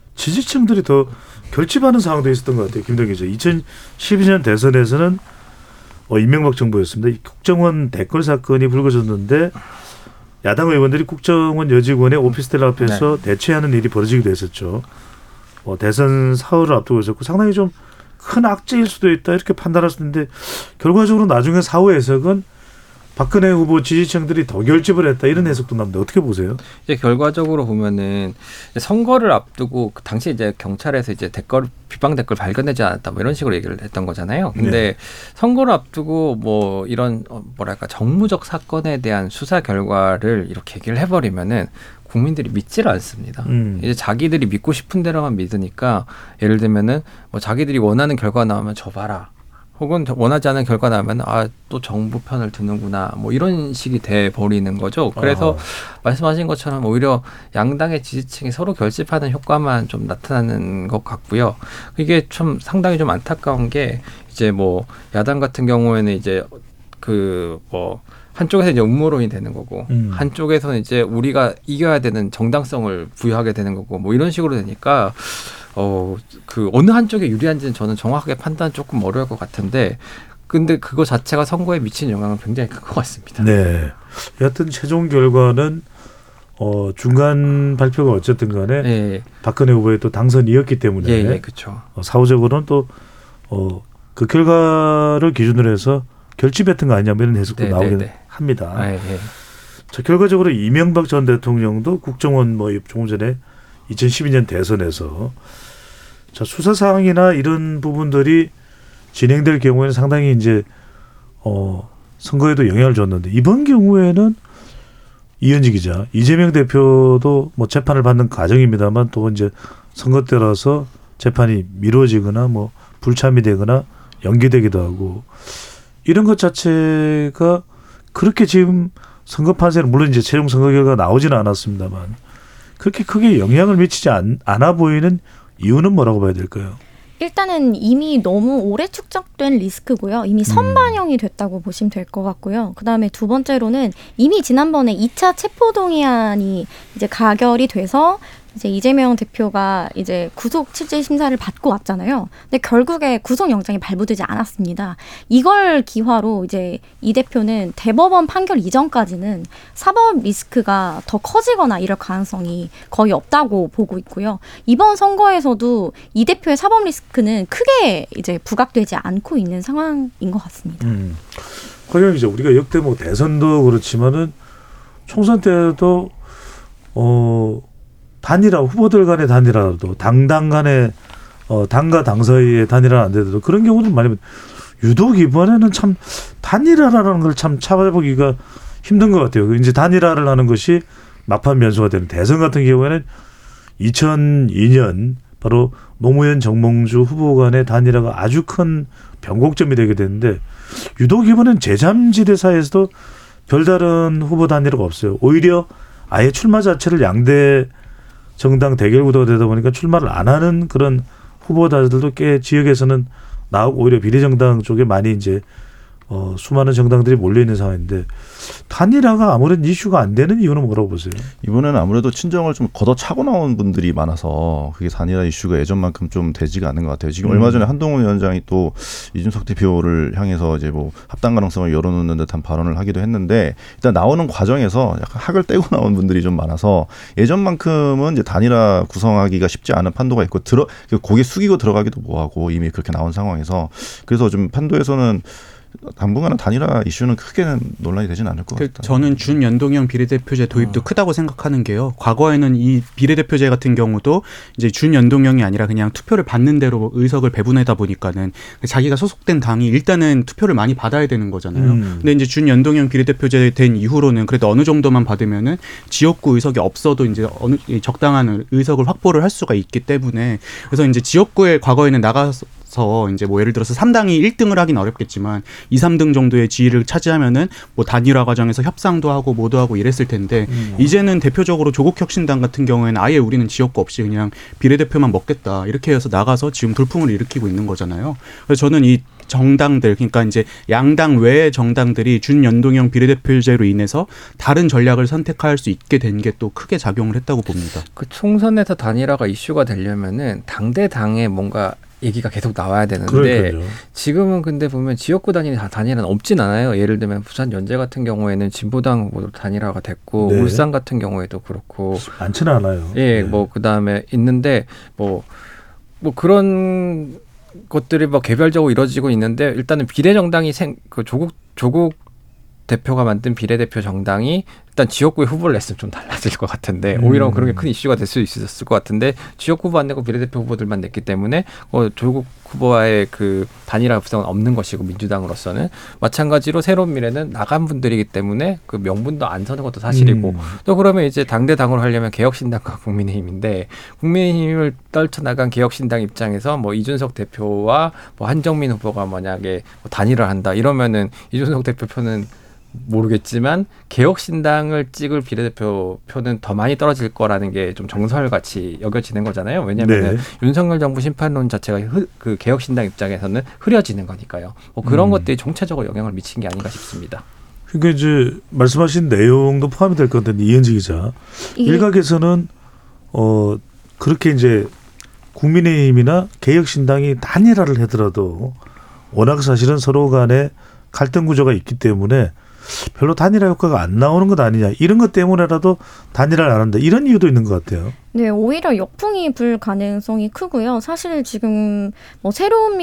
지지층들이 더 결집하는 상황도 있었던 것 같아요. 김동기 기자. 이천십이 년 대선에서는 어, 이명박 정부였습니다. 이 국정원 댓글 사건이 불거졌는데 야당 의원들이 국정원 여직원의 오피스텔 앞에서 대체하는 일이 벌어지기도 했었죠. 어, 대선 사흘을 앞두고 있었고 상당히 좀 큰 악재일 수도 있다 이렇게 판단할 수 있는데 결과적으로 나중에 사후 해석은 박근혜 후보 지지층들이 더 결집을 했다 이런 해석도 나오는데 어떻게 보세요? 이제 결과적으로 보면은 선거를 앞두고 그 당시 이제 경찰에서 이제 댓글 비방 댓글 발견되지 않았다 뭐 이런 식으로 얘기를 했던 거잖아요. 근데 네. 선거를 앞두고 뭐 이런 어, 뭐랄까 정무적 사건에 대한 수사 결과를 이렇게 얘기를 해버리면은 국민들이 믿지를 않습니다. 음. 이제 자기들이 믿고 싶은 대로만 믿으니까 예를 들면은 뭐 자기들이 원하는 결과 나오면 저 봐라. 혹은 원하지 않은 결과 나오면 아 또 정부 편을 드는구나 뭐 이런 식이 돼 버리는 거죠. 그래서 아. 말씀하신 것처럼 오히려 양당의 지지층이 서로 결집하는 효과만 좀 나타나는 것 같고요. 이게 좀 상당히 좀 안타까운 게 이제 뭐 야당 같은 경우에는 이제 그 뭐 한쪽에서 이제 음모론이 되는 거고 음. 한쪽에서는 이제 우리가 이겨야 되는 정당성을 부여하게 되는 거고 뭐 이런 식으로 되니까 어, 그 어느 한쪽에 유리한지는 저는 정확하게 판단 조금 어려울 것 같은데 근데 그거 자체가 선거에 미친 영향은 굉장히 큰 것 같습니다. 네. 여하튼 최종 결과는 어, 중간 발표가 어쨌든 간에 예, 박근혜 후보의 또 당선이었기 때문에 예, 예, 그렇죠. 어, 사후적으로는 또 어, 그 결과를 기준으로 해서 결집했던 거 아니냐 이런 해석도 네, 나오긴 네, 네. 합니다. 아, 예, 예. 자, 결과적으로 이명박 전 대통령도 국정원 뭐 조금 전에 이천십이 년 대선에서 자, 수사 사항이나 이런 부분들이 진행될 경우에는 상당히 이제 어, 선거에도 영향을 줬는데 이번 경우에는 이현지 기자, 이재명 대표도 뭐 재판을 받는 과정입니다만 또 이제 선거 때라서 재판이 미뤄지거나 뭐 불참이 되거나 연기되기도 하고 이런 것 자체가 그렇게 지금 선거 판세는 물론 이제 최종 선거 결과가 나오지는 않았습니다만 그렇게 크게 영향을 미치지 않, 않아 보이는 이유는 뭐라고 봐야 될까요? 일단은 이미 너무 오래 축적된 리스크고요. 이미 선반영이 됐다고 보시면 될 것 같고요. 그다음에 두 번째로는 이미 지난번에 이 차 체포동의안이 이제 가결이 돼서 이제 이재명 대표가 이제 구속 취재 심사를 받고 왔잖아요. 근데 결국에 구속영장이 발부되지 않았습니다. 이걸 기화로 이제 이 대표는 대법원 판결 이전까지는 사법 리스크가 더 커지거나 이럴 가능성이 거의 없다고 보고 있고요. 이번 선거에서도 이 대표의 사법 리스크는 크게 이제 부각되지 않고 있는 상황인 것 같습니다. 음. 허경 기자, 우리가 역대 뭐 대선도 그렇지만은 총선 때도 어. 단일화, 후보들 간의 단일화도 당당 간의 어, 당과 당 사이의 단일화는 안 되더라도 그런 경우는 많이 유독 이번에는 참 단일화라는 걸 참 찾아보기가 힘든 것 같아요. 이제 단일화를 하는 것이 막판 변수가 되는 대선 같은 경우에는 이천이 년 바로 노무현 정몽주 후보 간의 단일화가 아주 큰 변곡점이 되게 되는데 유독 이번엔 제삼지대 사이에서도 별다른 후보 단일화가 없어요. 오히려 아예 출마 자체를 양대 정당 대결 구도가 되다 보니까 출마를 안 하는 그런 후보자들도 꽤 지역에서는 나오고 오히려 비례정당 쪽에 많이 이제 어, 수많은 정당들이 몰려 있는 상황인데 단일화가 아무런 이슈가 안 되는 이유는 뭐라고 보세요? 이번에는 아무래도 친정을 좀 걷어차고 나온 분들이 많아서 그게 단일화 이슈가 예전만큼 좀 되지가 않는 것 같아요. 지금 음. 얼마 전에 한동훈 위원장이 또 이준석 대표를 향해서 이제 뭐 합당 가능성을 열어놓는 듯한 발언을 하기도 했는데 일단 나오는 과정에서 약간 학을 떼고 나온 분들이 좀 많아서 예전만큼은 이제 단일화 구성하기가 쉽지 않은 판도가 있고 들어 고개 숙이고 들어가기도 뭐하고 이미 그렇게 나온 상황에서 그래서 좀 판도에서는 당분간은 단일화 이슈는 크게는 논란이 되지는 않을 것 같아요. 저는 준연동형 비례대표제 도입도 어. 크다고 생각하는 게요. 과거에는 이 비례대표제 같은 경우도 이제 준연동형이 아니라 그냥 투표를 받는 대로 의석을 배분하다 보니까는 자기가 소속된 당이 일단은 투표를 많이 받아야 되는 거잖아요. 음. 근데 이제 준연동형 비례대표제 된 이후로는 그래도 어느 정도만 받으면은 지역구 의석이 없어도 이제 어느 적당한 의석을 확보를 할 수가 있기 때문에 그래서 이제 지역구에 과거에는 나가서 이제 뭐 예를 들어서 삼 당이 일 등을 하긴 어렵겠지만 이, 삼 등 정도의 지위를 차지하면은 뭐 단일화 과정에서 협상도 하고 뭐도 하고 이랬을 텐데 음. 이제는 대표적으로 조국혁신당 같은 경우에는 아예 우리는 지역구 없이 그냥 비례대표만 먹겠다 이렇게 해서 나가서 지금 돌풍을 일으키고 있는 거잖아요. 그래서 저는 이 정당들 그러니까 이제 양당 외의 정당들이 준연동형 비례대표제로 인해서 다른 전략을 선택할 수 있게 된 게 또 크게 작용을 했다고 봅니다. 그 총선에서 단일화가 이슈가 되려면은 당대 당에 뭔가 얘기가 계속 나와야 되는데 그러니까요. 지금은 근데 보면 지역구 단위 단일화는 없진 않아요. 예를 들면 부산 연제 같은 경우에는 진보당 후보도 단일화가 됐고 네. 울산 같은 경우에도 그렇고 많지는 않아요. 예, 네. 뭐 그다음에 있는데 뭐 뭐 그런 것들이 뭐 개별적으로 이루어지고 있는데 일단은 비례정당이 생 그 조국 조국 대표가 만든 비례대표 정당이 일단 지역구에 후보를 냈으면 좀 달라질 것 같은데 음. 오히려 그런 게 큰 이슈가 될 수 있었을 것 같은데 지역구 후보 안 내고 비례대표 후보들만 냈기 때문에 어, 조국 후보와의 그 단일화 구성은 없는 것이고 민주당으로서는 마찬가지로 새로운 미래는 나간 분들이기 때문에 그 명분도 안 서는 것도 사실이고 음. 또 그러면 이제 당대 당으로 하려면 개혁신당과 국민의힘인데 국민의힘을 떨쳐나간 개혁신당 입장에서 뭐 이준석 대표와 뭐 한정민 후보가 만약에 뭐 단일화를 한다 이러면은 이준석 대표 표는 모르겠지만 개혁신당을 찍을 비례대표 표는 더 많이 떨어질 거라는 게 좀 정설같이 여겨지는 거잖아요. 왜냐하면 네. 윤석열 정부 심판론 자체가 흐, 그 개혁신당 입장에서는 흐려지는 거니까요. 뭐 그런 음. 것들이 총체적으로 영향을 미친 게 아닌가 싶습니다. 그러니까 이제 말씀하신 내용도 포함이 될 것 같은데 이현지 기자 일각에서는 어 그렇게 이제 국민의힘이나 개혁신당이 단일화를 하더라도 워낙 사실은 서로 간에 갈등 구조가 있기 때문에 별로 단일화 효과가 안 나오는 것 아니냐 이런 것 때문에라도 단일화를 안 한다 이런 이유도 있는 것 같아요. 네, 오히려 역풍이 불 가능성이 크고요. 사실 지금 뭐 새로운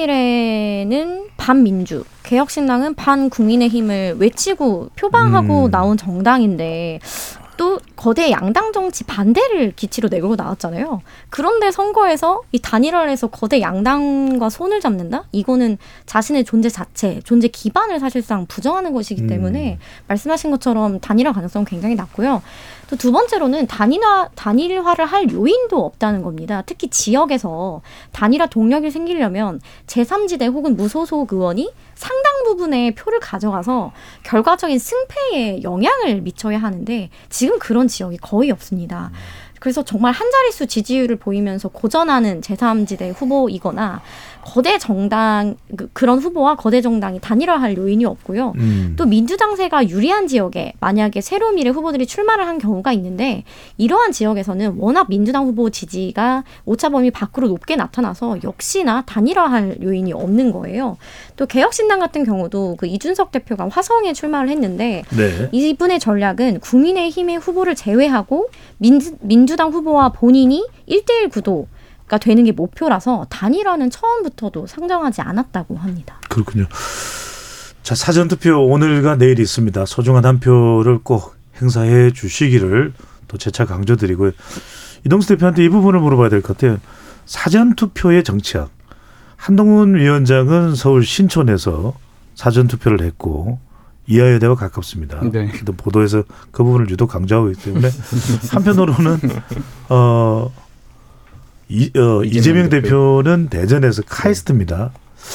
미래는 반민주, 개혁신당은 반국민의힘을 외치고 표방하고 음. 나온 정당인데 또 거대 양당 정치 반대를 기치로 내걸고 나왔잖아요. 그런데 선거에서 이 단일화를 해서 거대 양당과 손을 잡는다? 이거는 자신의 존재 자체, 존재 기반을 사실상 부정하는 것이기 때문에 음. 말씀하신 것처럼 단일화 가능성은 굉장히 낮고요. 또 두 번째로는 단일화, 단일화를 할 요인도 없다는 겁니다. 특히 지역에서 단일화 동력이 생기려면 제삼 지대 혹은 무소속 의원이 상당 부분의 표를 가져가서 결과적인 승패에 영향을 미쳐야 하는데 지금 그런 지역이 거의 없습니다. 그래서 정말 한 자릿수 지지율을 보이면서 고전하는 제삼 지대 후보이거나 거대 정당, 그, 그런 후보와 거대 정당이 단일화할 요인이 없고요. 음. 또 민주당세가 유리한 지역에 만약에 새로미래 후보들이 출마를 한 경우가 있는데 이러한 지역에서는 워낙 민주당 후보 지지가 오차범위 밖으로 높게 나타나서 역시나 단일화할 요인이 없는 거예요. 또 개혁신당 같은 경우도 그 이준석 대표가 화성에 출마를 했는데 네. 이분의 전략은 국민의힘의 후보를 제외하고 민주, 민주당 후보와 본인이 일 대일 구도 가 되는 게 목표라서 단일화는 처음부터도 상정하지 않았다고 합니다. 그렇군요. 자, 사전투표 오늘과 내일 있습니다. 소중한 한 표를 꼭 행사해 주시기를 또 재차 강조드리고요. 이동수 대표한테 이 부분을 물어봐야 될 것 같아요. 사전투표의 정치학. 한동훈 위원장은 서울 신촌에서 사전투표를 했고 이하여대와 가깝습니다. 네. 또 보도에서 그 부분을 유독 강조하고 있기 때문에 한편으로는 어 이, 어, 이재명, 이재명 대표는 대전에서 카이스트입니다.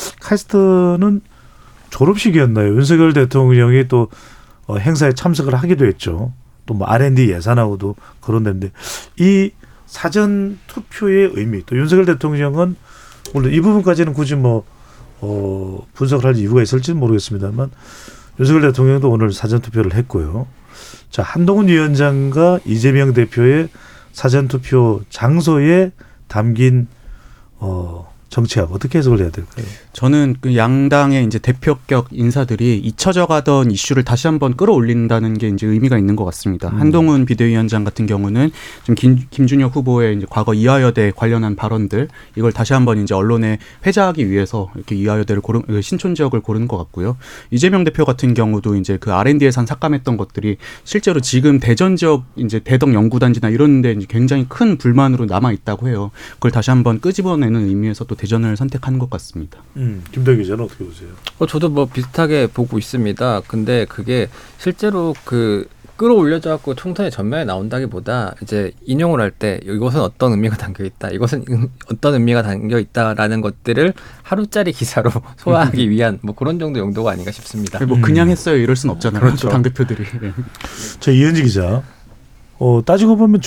카이스트는 졸업식이었나요? 윤석열 대통령이 또 어, 행사에 참석을 하기도 했죠. 또 뭐 알 앤 디 예산하고도 거론됐는데 이 사전 투표의 의미, 또 윤석열 대통령은 물론 이 부분까지는 굳이 뭐 어, 분석을 할 이유가 있을지는 모르겠습니다만 윤석열 대통령도 오늘 사전 투표를 했고요. 자, 한동훈 위원장과 이재명 대표의 사전 투표 장소에 담긴 어, 정치학 어떻게 해석을 해야 될까요? 저는 그 양당의 이제 대표격 인사들이 잊혀져가던 이슈를 다시 한번 끌어올린다는 게 이제 의미가 있는 것 같습니다. 음. 한동훈 비대위원장 같은 경우는 좀 김, 김준혁 후보의 이제 과거 이화여대 관련한 발언들 이걸 다시 한번 이제 언론에 회자하기 위해서 이렇게 이화여대를 고른 신촌 지역을 고르는 것 같고요. 이재명 대표 같은 경우도 이제 그 알 앤 디 예산 삭감했던 것들이 실제로 지금 대전 지역 이제 대덕 연구단지나 이런데 이제 굉장히 큰 불만으로 남아 있다고 해요. 그걸 다시 한번 끄집어내는 의미에서 또 대전을 선택하는 것 같습니다. 음, 김덕기 기자는 어떻게 보세요? 어, 저도 뭐 비슷하게 보고 있습니다. 근데 그게 실제로 그 끌어올려져 갖고 총선의 전면에 나온다기보다 이제 인용을 할 때 이것은 어떤 의미가 담겨 있다, 이것은 어떤 의미가 담겨 있다라는 것들을 하루짜리 기사로 소화하기 위한 뭐 그런 정도 용도가 아닌가 싶습니다. 뭐 그냥 했어요 이럴 순 없잖아요. 그렇죠. 당 대표들이. 네. 자, 이현지 기자. 어, 따지고 보면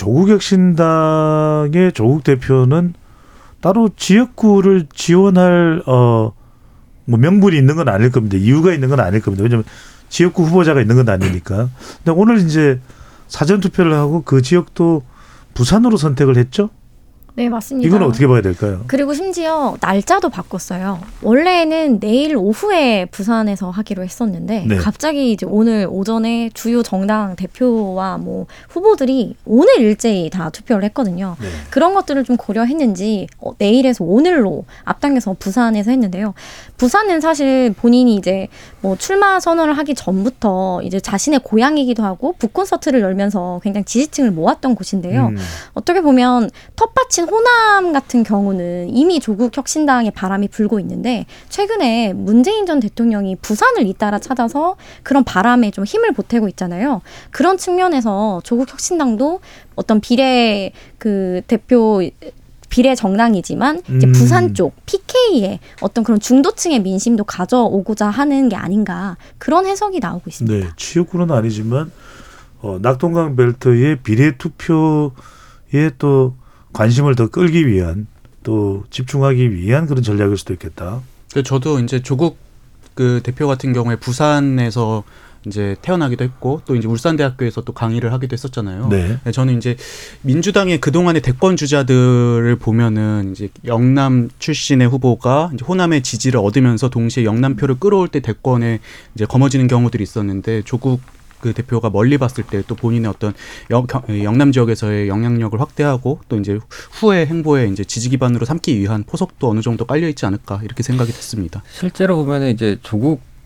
조국혁신당의 조국 대표는 따로 지역구를 지원할 어, 뭐 명분이 있는 건 아닐 겁니다. 이유가 있는 건 아닐 겁니다. 왜냐하면 지역구 후보자가 있는 건 아니니까. 근데 오늘 이제 사전 투표를 하고 그 지역도 부산으로 선택을 했죠? 네, 맞습니다. 이건 어떻게 봐야 될까요? 그리고 심지어 날짜도 바꿨어요. 원래는 내일 오후에 부산에서 하기로 했었는데 네. 갑자기 이제 오늘 오전에 주요 정당 대표와 뭐 후보들이 오늘 일제히 다 투표를 했거든요. 네. 그런 것들을 좀 고려했는지 어, 내일에서 오늘로 앞당겨서 부산에서 했는데요. 부산은 사실 본인이 이제 뭐 출마 선언을 하기 전부터 이제 자신의 고향이기도 하고 북콘서트를 열면서 굉장히 지지층을 모았던 곳인데요. 음. 어떻게 보면 텃밭이 호남 같은 경우는 이미 조국 혁신당의 바람이 불고 있는데 최근에 문재인 전 대통령이 부산을 잇따라 찾아서 그런 바람에 좀 힘을 보태고 있잖아요. 그런 측면에서 조국 혁신당도 어떤 비례 그 대표 비례 정당이지만 이제 음. 부산 쪽 피케이의 어떤 그런 중도층의 민심도 가져오고자 하는 게 아닌가 그런 해석이 나오고 있습니다. 네, 지역구는 아니지만 어, 낙동강 벨트의 비례 투표에 또 관심을 더 끌기 위한 또 집중하기 위한 그런 전략일 수도 있겠다. 저도 이제 조국 그 대표 같은 경우에 부산에서 이제 태어나기도 했고 또 이제 울산대학교에서 또 강의를 하기도 했었잖아요. 네. 저는 이제 민주당의 그동안의 대권 주자들을 보면은 이제 영남 출신의 후보가 이제 호남의 지지를 얻으면서 동시에 영남표를 끌어올 때 대권에 이제 거머쥐는 경우들이 있었는데 조국 그 대표가 멀리 봤을 때 또 본인의 어떤 영, 영남 지역에서의 영향력을 확대하고 또 이제 후의 행보에 이제 지지 기반으로 삼기 위한 포석도 어느 정도 깔려 있지 않을까 이렇게 생각이 됐습니다. 실제로 보면은 이제 조국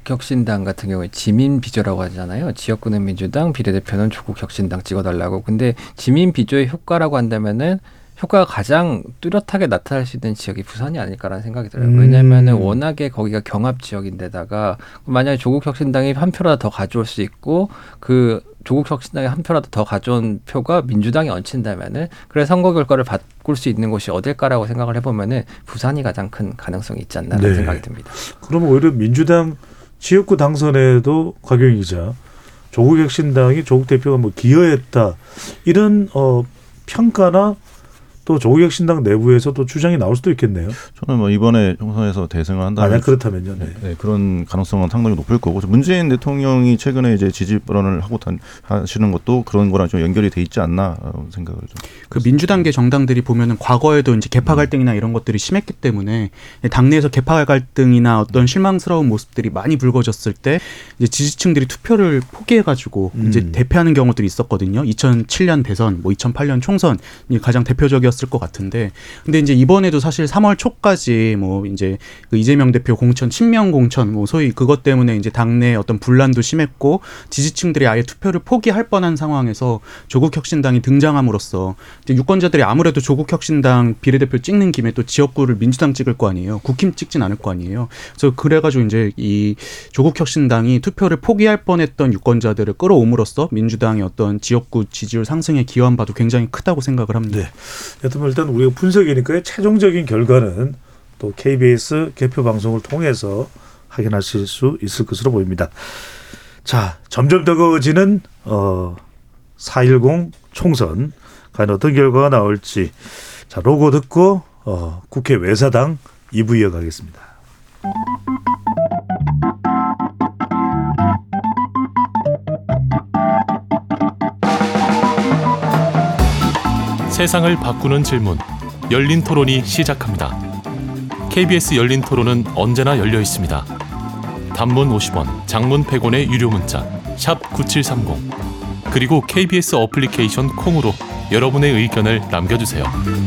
조국혁신당 같은 경우에 지민 비조라고 하잖아요. 지역구는 민주당, 비례대표는 조국혁신당 찍어달라고. 근데 지민 비조의 효과라고 한다면은 효과가 가장 뚜렷하게 나타날 수 있는 지역이 부산이 아닐까라는 생각이 들어요. 음. 왜냐하면 워낙에 거기가 경합 지역인데다가 만약에 조국혁신당이 한 표라도 더 가져올 수 있고 그 조국혁신당이 한 표라도 더 가져온 표가 민주당에 얹힌다면은 그래 선거 결과를 바꿀 수 있는 곳이 어딜까라고 생각을 해보면은 부산이 가장 큰 가능성이 있지 않나라는 네. 생각이 듭니다. 그러면 오히려 민주당 지역구 당선에도 곽용희 기자, 조국혁신당이 조국 대표가 뭐 기여했다 이런 어, 평가나 또 조국혁신당 내부에서 또 주장이 나올 수도 있겠네요. 저는 뭐 이번에 총선에서 대승을 한다면 만약 그렇다면요. 네. 네, 그런 가능성은 상당히 높을 거고 문재인 대통령이 최근에 이제 지지 발언을 하고 단, 하시는 것도 그런 거랑 좀 연결이 돼 있지 않나 생각을 좀. 그 민주당계 정당들이 보면은 과거에도 이제 개파 갈등이나 이런 것들이 심했기 때문에 당내에서 개파 갈등이나 어떤 실망스러운 모습들이 많이 불거졌을 때 이제 지지층들이 투표를 포기해가지고 음. 이제 대패하는 경우들이 있었거든요. 이천칠 년 대선, 뭐 이천팔 년 총선이 가장 대표적이었을 것 같은데, 근데 이제 이번에도 사실 삼월 초까지 뭐 이제 그 이재명 대표 공천, 친명 공천, 뭐 소위 그것 때문에 이제 당내 어떤 분란도 심했고 지지층들이 아예 투표를 포기할 뻔한 상황에서 조국혁신당이 등장함으로써 이제 유권자들이 아무래도 조국혁신당 비례대표 찍는 김에 또 지역구를 민주당 찍을 거 아니에요. 국힘 찍진 않을 거 아니에요. 그래서 그래가지고 이제 이 조국혁신당이 투표를 포기할 뻔했던 유권자들을 끌어옴으로써 민주당의 어떤 지역구 지지율 상승에 기여한 바도 굉장히 크다고 생각을 합니다. 네. 여튼 일단 우리가 분석이니까요. 최종적인 결과는 또 케이비에스 개표 방송을 통해서 확인하실 수 있을 것으로 보입니다. 자, 점점 뜨거워지는 어, 사일공 총선. 과연 어떤 결과가 나올지. 자, 로고 듣고 어, 국회 외사당 이 부 이어가겠습니다. 세상을 바꾸는 질문, 열린 토론이 시작합니다. 케이비에스 열린 토론은 언제나 열려 있습니다. 단문 오십 원, 장문 백 원의 유료 문자 샵 구칠삼공, 그리고 케이비에스 어플리케이션 콩으로 여러분의 의견을 남겨주세요.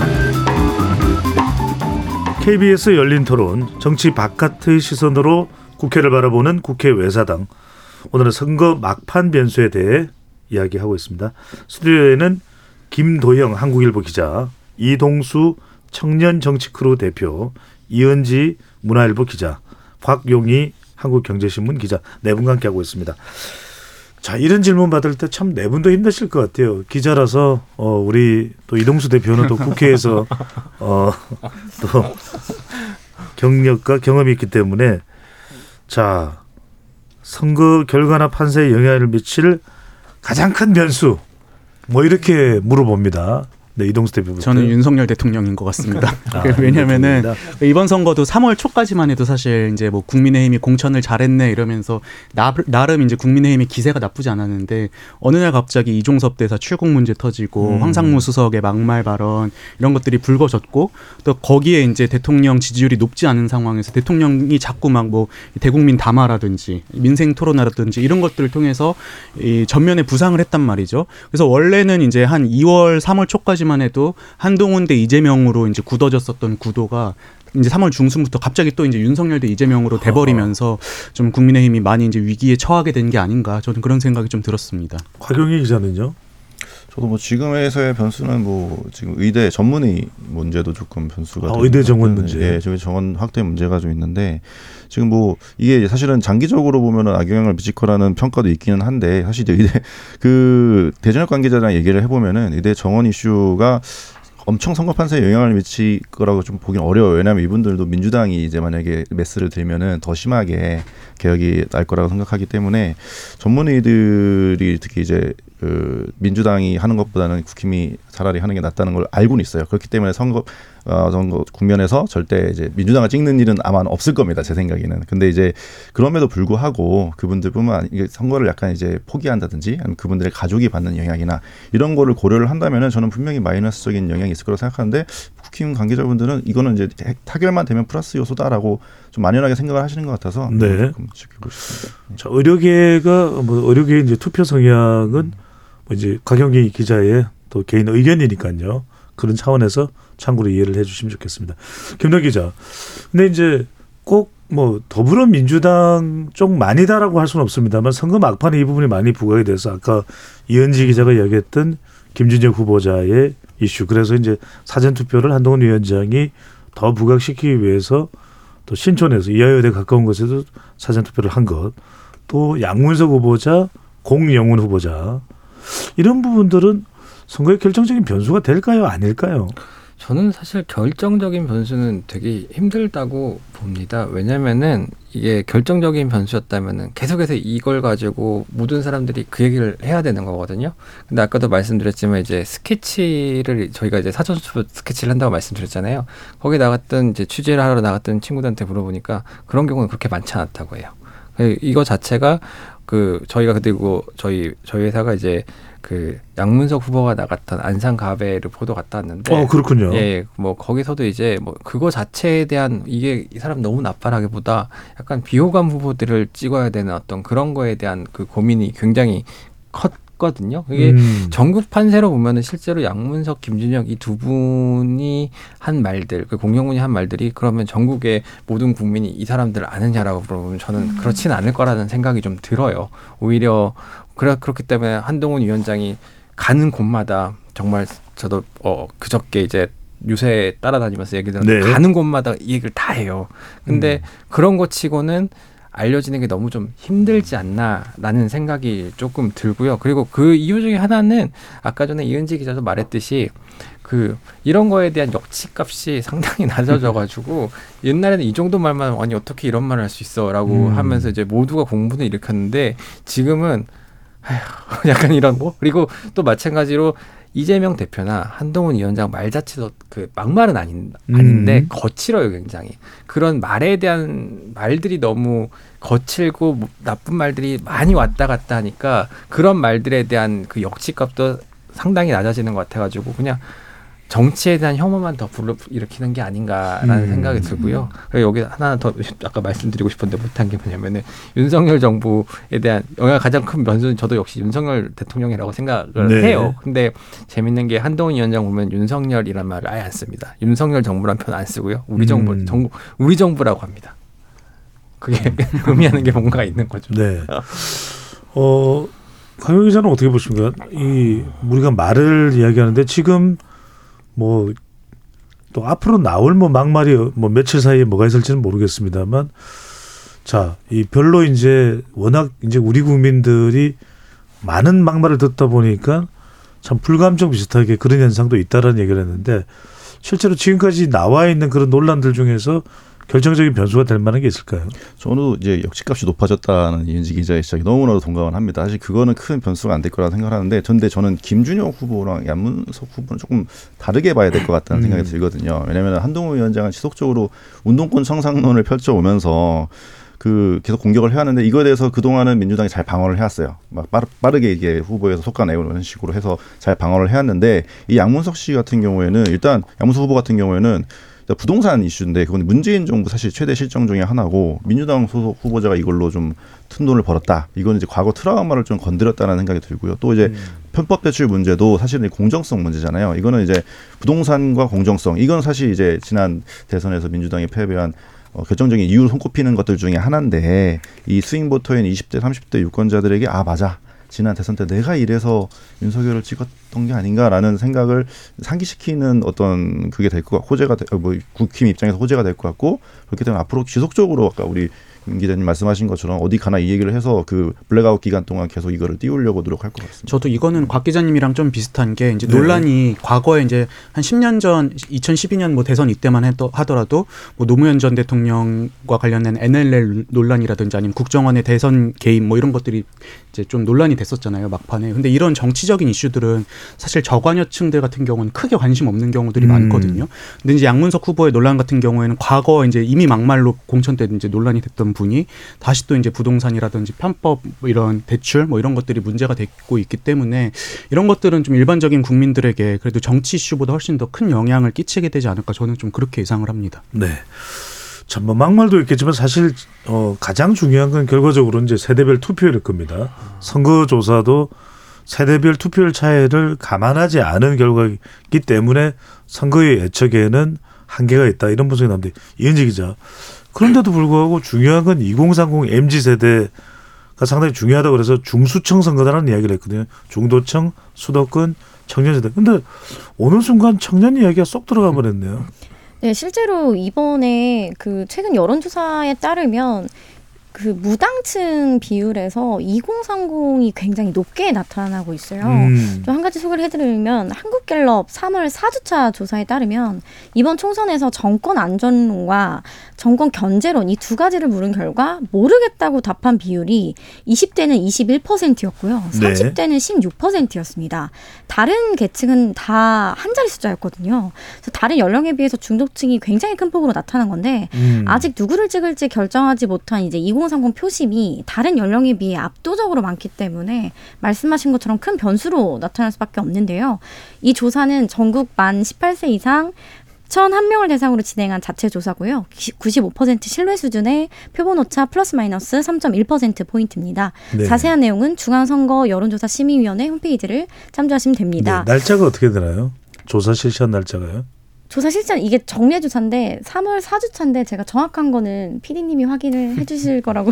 케이비에스 열린 토론, 정치 바깥의 시선으로 국회를 바라보는 국회 외사당. 오늘은 선거 막판 변수에 대해 이야기하고 있습니다. 스튜디오에는 김도영 한국일보 기자, 이동수 청년정치크루 대표, 이은지 문화일보 기자, 곽용희 한국경제신문 기자 네 분과 함께하고 있습니다. 자, 이런 질문 받을 때 참 네 분도 힘드실 것 같아요. 기자라서 어, 우리 또 이동수 대표는 또 국회에서 어, 또 경력과 경험이 있기 때문에 자, 선거 결과나 판세에 영향을 미칠 가장 큰 변수 뭐 이렇게 물어봅니다. 네, 이동수 대표부터. 저는 윤석열 대통령인 것 같습니다. 아, 왜냐하면은 이번 선거도 삼월 초까지만 해도 사실 이제 뭐 국민의힘이 공천을 잘했네 이러면서 나, 나름 이제 국민의힘의 기세가 나쁘지 않았는데 어느 날 갑자기 이종섭 대사 출국 문제 터지고 음. 황상무 수석의 막말 발언 이런 것들이 불거졌고 또 거기에 이제 대통령 지지율이 높지 않은 상황에서 대통령이 자꾸 막 뭐 대국민 담화라든지 민생 토론회라든지 이런 것들을 통해서 이 전면에 부상을 했단 말이죠. 그래서 원래는 이제 한 이월, 삼월 초까지 만 해도 한동훈 대 이재명으로 이제 굳어졌었던 구도가 이제 삼월 중순부터 갑자기 또 이제 윤석열 대 이재명으로 돼버리면서 좀 국민의힘이 많이 이제 위기에 처하게 된 게 아닌가 저는 그런 생각이 좀 들었습니다. 곽용희 기자는요? 저도 뭐 지금에서의 변수는 뭐 지금 의대 전문의 문제도 조금 변수가 아, 의대 정원 문제. 예, 저기 정원 확대 문제가 좀 있는데 지금 뭐 이게 사실은 장기적으로 보면은 악영향을 미칠 거라는 평가도 있기는 한데 사실 이제 의대 그 대전역 관계자랑 얘기를 해보면은 의대 정원 이슈가 엄청 선거 판세에 영향을 미칠 거라고 좀 보기는 어려워요. 왜냐하면 이분들도 민주당이 이제 만약에 메스를 들면은 더 심하게 개혁이 날 거라고 생각하기 때문에 전문의들이 특히 이제 그 민주당이 하는 것보다는 국힘이 차라리 하는 게 낫다는 걸 알고는 있어요. 그렇기 때문에 선거 어, 선거 국면에서 절대 이제 민주당을 찍는 일은 아마 없을 겁니다. 제 생각에는. 근데 이제 그럼에도 불구하고 그분들뿐만 아니라 선거를 약간 이제 포기한다든지 아니면 그분들의 가족이 받는 영향이나 이런 거를 고려를 한다면은 저는 분명히 마이너스적인 영향이 있을 거라고 생각하는데 국힘 관계자분들은 이거는 이제 타결만 되면 플러스 요소다라고 좀 만연하게 생각을 하시는 것 같아서 네. 지켜보고 싶습니다. 자, 의료계가 뭐 의료계 이제 투표 성향은 뭐 이제 곽용희 기자의 또 개인 의견이니까요. 그런 차원에서 참고로 이해를 해주시면 좋겠습니다. 김덕 기자, 근데 이제 꼭 뭐 더불어민주당 쪽 많이다라고 할 수는 없습니다만 선거 막판에 이 부분이 많이 부각이 돼서 아까 이현지 기자가 이야기했던 김준혁 후보자의 이슈. 그래서 이제 사전투표를 한동훈 위원장이 더 부각시키기 위해서 또 신촌에서 이하여대 가까운 곳에서 사전투표를 한 것. 또 양문석 후보자, 공영훈 후보자. 이런 부분들은 선거의 결정적인 변수가 될까요? 아닐까요? 저는 사실 결정적인 변수는 되게 힘들다고 봅니다. 왜냐면은 이게 결정적인 변수였다면은 계속해서 이걸 가지고 모든 사람들이 그 얘기를 해야 되는 거거든요. 근데 아까도 말씀드렸지만 이제 스케치를 저희가 이제 사전투표 스케치를 한다고 말씀드렸잖아요. 거기 나갔던 이제 취재를 하러 나갔던 친구들한테 물어보니까 그런 경우는 그렇게 많지 않았다고 해요. 이거 자체가 그 저희가 그리고 저희 저희 회사가 이제 그 양문석 후보가 나갔던 안산갑에를 보도 갔다 왔는데, 어 그렇군요. 예, 뭐 거기서도 이제 뭐 그거 자체에 대한 이게 이 사람 너무 나빠라기보다 약간 비호감 후보들을 찍어야 되는 어떤 그런 거에 대한 그 고민이 굉장히 컸거든요. 이게 음. 전국 판세로 보면은 실제로 양문석, 김준혁 이 두 분이 한 말들, 그 공영훈이 한 말들이 그러면 전국의 모든 국민이 이 사람들을 아느냐라고 물어보면 저는 그렇지는 않을 거라는 생각이 좀 들어요. 오히려 그래 그렇기 때문에 한동훈 위원장이 가는 곳마다 정말 저도 어 그저께 이제 유세에 따라다니면서 얘기 들었는데 네. 가는 곳마다 이 얘기를 다 해요. 근데 음. 그런 것 치고는 알려지는 게 너무 좀 힘들지 않나라는 생각이 조금 들고요. 그리고 그 이유 중에 하나는 아까 전에 이은지 기자도 말했듯이 그 이런 거에 대한 역치값이 상당히 낮아져가지고 옛날에는 이 정도 말만 아니 어떻게 이런 말을 할 수 있어라고 음. 하면서 이제 모두가 공분을 일으켰는데 지금은 아휴, 약간 이런 뭐 그리고 또 마찬가지로 이재명 대표나 한동훈 위원장 말 자체도 그 막말은 아닌, 아닌데 음. 거칠어요 굉장히. 그런 말에 대한 말들이 너무 거칠고 나쁜 말들이 많이 왔다 갔다 하니까 그런 말들에 대한 그 역치값도 상당히 낮아지는 것 같아가지고 그냥 정치에 대한 혐오만 더 불러일으키는 게 아닌가라는 음. 생각이 들고요. 그리고 여기 하나 더 아까 말씀드리고 싶었는데 못한 게 뭐냐면은 윤석열 정부에 대한 영향 가장 큰 변수는 저도 역시 윤석열 대통령이라고 생각을 네. 해요. 근데 재밌는 게 한동훈 위원장 보면 윤석열이란 말을 아예 안 씁니다. 윤석열 정부란 표현 안 쓰고요. 우리 정부, 음. 정부, 우리 정부라고 합니다. 그게 의미하는 게 뭔가 있는 거죠. 네. 어, 강효 기자는 어떻게 보십니까? 이 우리가 말을 이야기하는데 지금 뭐 또 앞으로 나올 뭐 막말이 뭐 며칠 사이에 뭐가 있을지는 모르겠습니다만 자, 이 별로 이제 워낙 이제 우리 국민들이 많은 막말을 듣다 보니까 참 불감정 비슷하게 그런 현상도 있다라는 얘기를 했는데 실제로 지금까지 나와 있는 그런 논란들 중에서 결정적인 변수가 될 만한 게 있을까요? 저는 이제 역치값이 높아졌다는 이은지 기자의 지적에 너무나도 동감을 합니다. 사실 그거는 큰 변수가 안 될 거라고 생각을 하는데 근데 저는 김준혁 후보랑 양문석 후보는 조금 다르게 봐야 될 것 같다는 생각이 음. 들거든요. 왜냐하면 한동훈 위원장은 지속적으로 운동권 청산론을 펼쳐오면서 그 계속 공격을 해왔는데 이거에 대해서 그동안은 민주당이 잘 방어를 해왔어요. 막 빠르, 빠르게 이게 후보에서 솎아내고 이런 식으로 해서 잘 방어를 해왔는데 이 양문석 씨 같은 경우에는 일단 양문석 후보 같은 경우에는 부동산 이슈인데 그건 문재인 정부 사실 최대 실정 중에 하나고 민주당 소속 후보자가 이걸로 좀 큰 돈을 벌었다. 이건 이제 과거 트라우마를 좀 건드렸다는 생각이 들고요. 또 이제 음. 편법 대출 문제도 사실은 공정성 문제잖아요. 이거는 이제 부동산과 공정성 이건 사실 이제 지난 대선에서 민주당이 패배한 어, 결정적인 이유로 손꼽히는 것들 중에 하나인데 이 스윙보터인 이십 대 삼십 대 유권자들에게 아 맞아. 지난 대선 때 내가 이래서 윤석열을 찍었던 게 아닌가라는 생각을 상기시키는 어떤 그게 될 것 같고 호재가 뭐 국힘 입장에서 호재가 될 것 같고 그렇기 때문에 앞으로 지속적으로 아까 우리 김 기자님 말씀하신 것처럼 어디 가나 이 얘기를 해서 그 블랙아웃 기간 동안 계속 이거를 띄우려고 노력할 것 같습니다. 저도 이거는 곽 기자님이랑 좀 비슷한 게 이제 논란이 네. 과거에 이제 한 십 년 전 이천십이 년 뭐 대선 이때만 해도 하더라도 뭐 노무현 전 대통령과 관련된 엔엘엘 논란이라든지 아니면 국정원의 대선 개입 뭐 이런 것들이 이제 좀 논란이 됐었잖아요 막판에. 근데 이런 정치적인 이슈들은 사실 저관여층들 같은 경우는 크게 관심 없는 경우들이 음. 많거든요. 근데 이제 양문석 후보의 논란 같은 경우에는 과거 이제 이미 막말로 공천 때 이제 논란이 됐던 분이 다시 또 이제 부동산이라든지 편법 뭐 이런 대출 뭐 이런 것들이 문제가 되고 있기 때문에 이런 것들은 좀 일반적인 국민들에게 그래도 정치 이슈보다 훨씬 더 큰 영향을 끼치게 되지 않을까 저는 좀 그렇게 예상을 합니다. 네. 참 뭐 막말도 있겠지만 사실 어 가장 중요한 건 결과적으로 이제 세대별 투표일 겁니다. 선거조사도 세대별 투표율 차이를 감안하지 않은 결과이기 때문에 선거의 예측에는 한계가 있다 이런 분석이 나오는데 이은지 기자 그런데도 불구하고 중요한 건 이공삼공 엠지 세대가 상당히 중요하다고 그래서 중수청 선거다라는 이야기를 했거든요. 중도청, 수도권, 청년세대. 근데 어느 순간 청년 이야기가 쏙 들어가 버렸네요. 네, 실제로 이번에 그 최근 여론조사에 따르면 그 무당층 비율에서 이공삼공이 굉장히 높게 나타나고 있어요. 음. 좀 한 가지 소개를 해드리면 한국갤럽 삼월 사 주차 조사에 따르면 이번 총선에서 정권 안전론과 정권 견제론 이 두 가지를 물은 결과 모르겠다고 답한 비율이 이십 대는 이십일 퍼센트였고요. 삼십 대는 십육 퍼센트였습니다. 다른 계층은 다 한 자리 숫자였거든요. 그래서 다른 연령에 비해서 중도층이 굉장히 큰 폭으로 나타난 건데 음. 아직 누구를 찍을지 결정하지 못한 이제 이공삼공 표심이 다른 연령에 비해 압도적으로 많기 때문에 말씀하신 것처럼 큰 변수로 나타날 수밖에 없는데요. 이 조사는 전국 만 십팔 세 이상 천일 명을 대상으로 진행한 자체 조사고요. 구십오 퍼센트 신뢰 수준의 표본 오차 플러스 마이너스 삼 점 일 퍼센트 포인트입니다. 네. 자세한 내용은 중앙선거 여론조사 심의위원회 홈페이지를 참조하시면 됩니다. 네, 날짜가 어떻게 되나요? 조사 실시한 날짜가요? 조사 실제는 이게 정례 주차인데 삼월 사 주차인데 제가 정확한 거는 피디님이 확인을 해주실 거라고